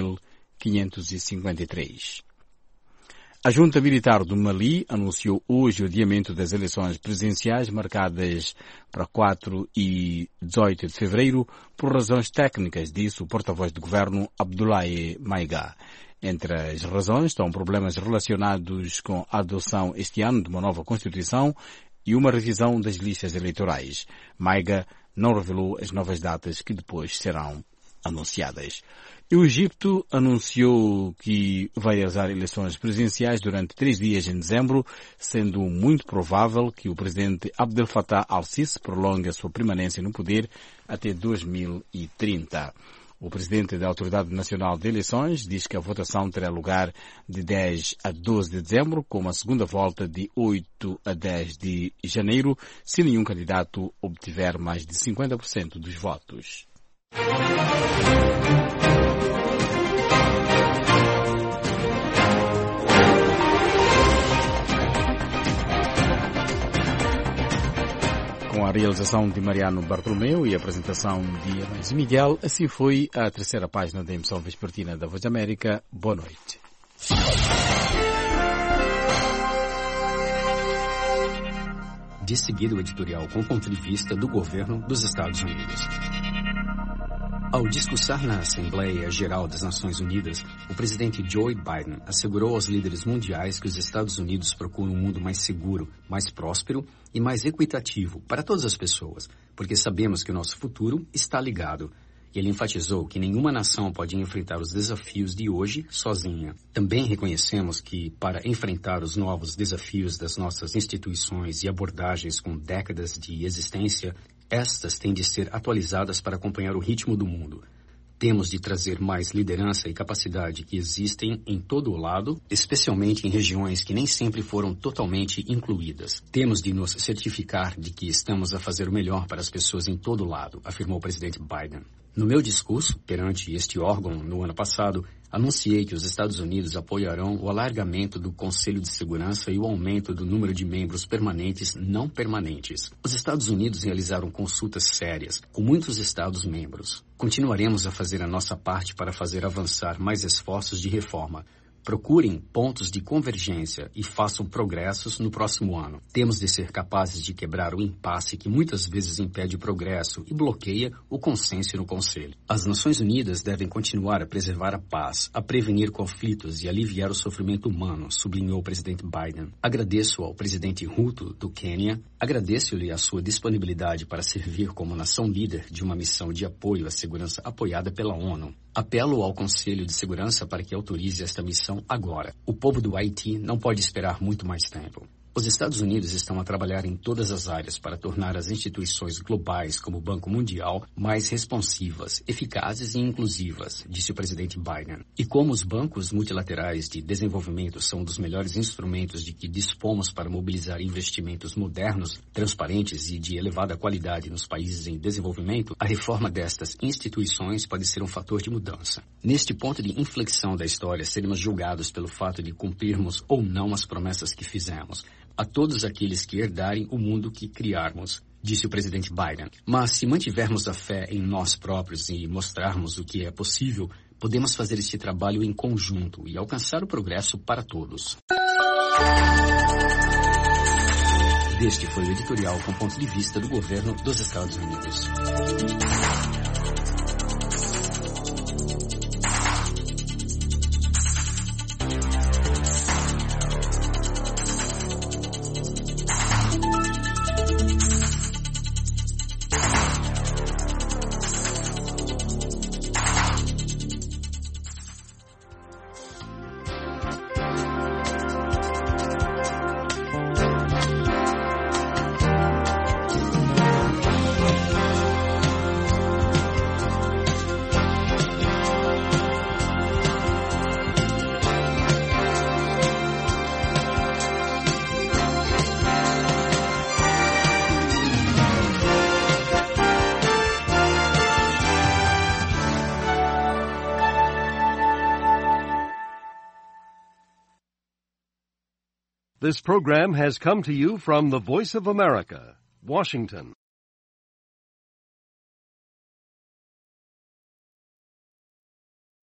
17.553. A junta militar do Mali anunciou hoje o adiamento das eleições presidenciais marcadas para 4 e 18 de fevereiro por razões técnicas, disse o porta-voz do governo Abdoulaye Maïga. Entre as razões estão problemas relacionados com a adoção este ano de uma nova Constituição e uma revisão das listas eleitorais. Maïga não revelou as novas datas que depois serão anunciadas. O Egito anunciou que vai realizar eleições presidenciais durante 3 dias em dezembro, sendo muito provável que o presidente Abdel Fattah al-Sisi prolongue a sua permanência no poder até 2030. O presidente da Autoridade Nacional de Eleições diz que a votação terá lugar de 10 a 12 de dezembro, com uma segunda volta de 8 a 10 de janeiro, se nenhum candidato obtiver mais de 50% dos votos. Com a realização de Mariano Bartolomeu e a apresentação de Amanzi Miguel, assim foi a terceira página da emissão vespertina da Voz da América. Boa noite. De seguida o editorial com ponto de vista do governo dos Estados Unidos. Ao discursar na Assembleia Geral das Nações Unidas, o presidente Joe Biden assegurou aos líderes mundiais que os Estados Unidos procuram um mundo mais seguro, mais próspero e mais equitativo para todas as pessoas, porque sabemos que o nosso futuro está ligado. Ele enfatizou que nenhuma nação pode enfrentar os desafios de hoje sozinha. Também reconhecemos que, para enfrentar os novos desafios das nossas instituições e abordagens com décadas de existência, estas têm de ser atualizadas para acompanhar o ritmo do mundo. Temos de trazer mais liderança e capacidade que existem em todo o lado, especialmente em regiões que nem sempre foram totalmente incluídas. Temos de nos certificar de que estamos a fazer o melhor para as pessoas em todo o lado, afirmou o presidente Biden. No meu discurso, perante este órgão no ano passado, anunciei que os Estados Unidos apoiarão o alargamento do Conselho de Segurança e o aumento do número de membros permanentes não permanentes. Os Estados Unidos realizaram consultas sérias com muitos Estados-membros. Continuaremos a fazer a nossa parte para fazer avançar mais esforços de reforma. Procurem pontos de convergência e façam progressos no próximo ano. Temos de ser capazes de quebrar o impasse que muitas vezes impede o progresso e bloqueia o consenso no Conselho. As Nações Unidas devem continuar a preservar a paz, a prevenir conflitos e aliviar o sofrimento humano, sublinhou o presidente Biden. Agradeço ao presidente Ruto, do Quênia, agradeço-lhe a sua disponibilidade para servir como nação líder de uma missão de apoio à segurança apoiada pela ONU. Apelo ao Conselho de Segurança para que autorize esta missão agora. O povo do Haiti não pode esperar muito mais tempo. Os Estados Unidos estão a trabalhar em todas as áreas para tornar as instituições globais, como o Banco Mundial, mais responsivas, eficazes e inclusivas, disse o presidente Biden. E como os bancos multilaterais de desenvolvimento são um dos melhores instrumentos de que dispomos para mobilizar investimentos modernos, transparentes e de elevada qualidade nos países em desenvolvimento, a reforma destas instituições pode ser um fator de mudança. Neste ponto de inflexão da história, seremos julgados pelo fato de cumprirmos ou não as promessas que fizemos. A todos aqueles que herdarem o mundo que criarmos, disse o presidente Biden. Mas se mantivermos a fé em nós próprios e mostrarmos o que é possível, podemos fazer este trabalho em conjunto e alcançar o progresso para todos. Este foi o editorial com ponto de vista do governo dos Estados Unidos. This program has come to you from the Voice of America, Washington.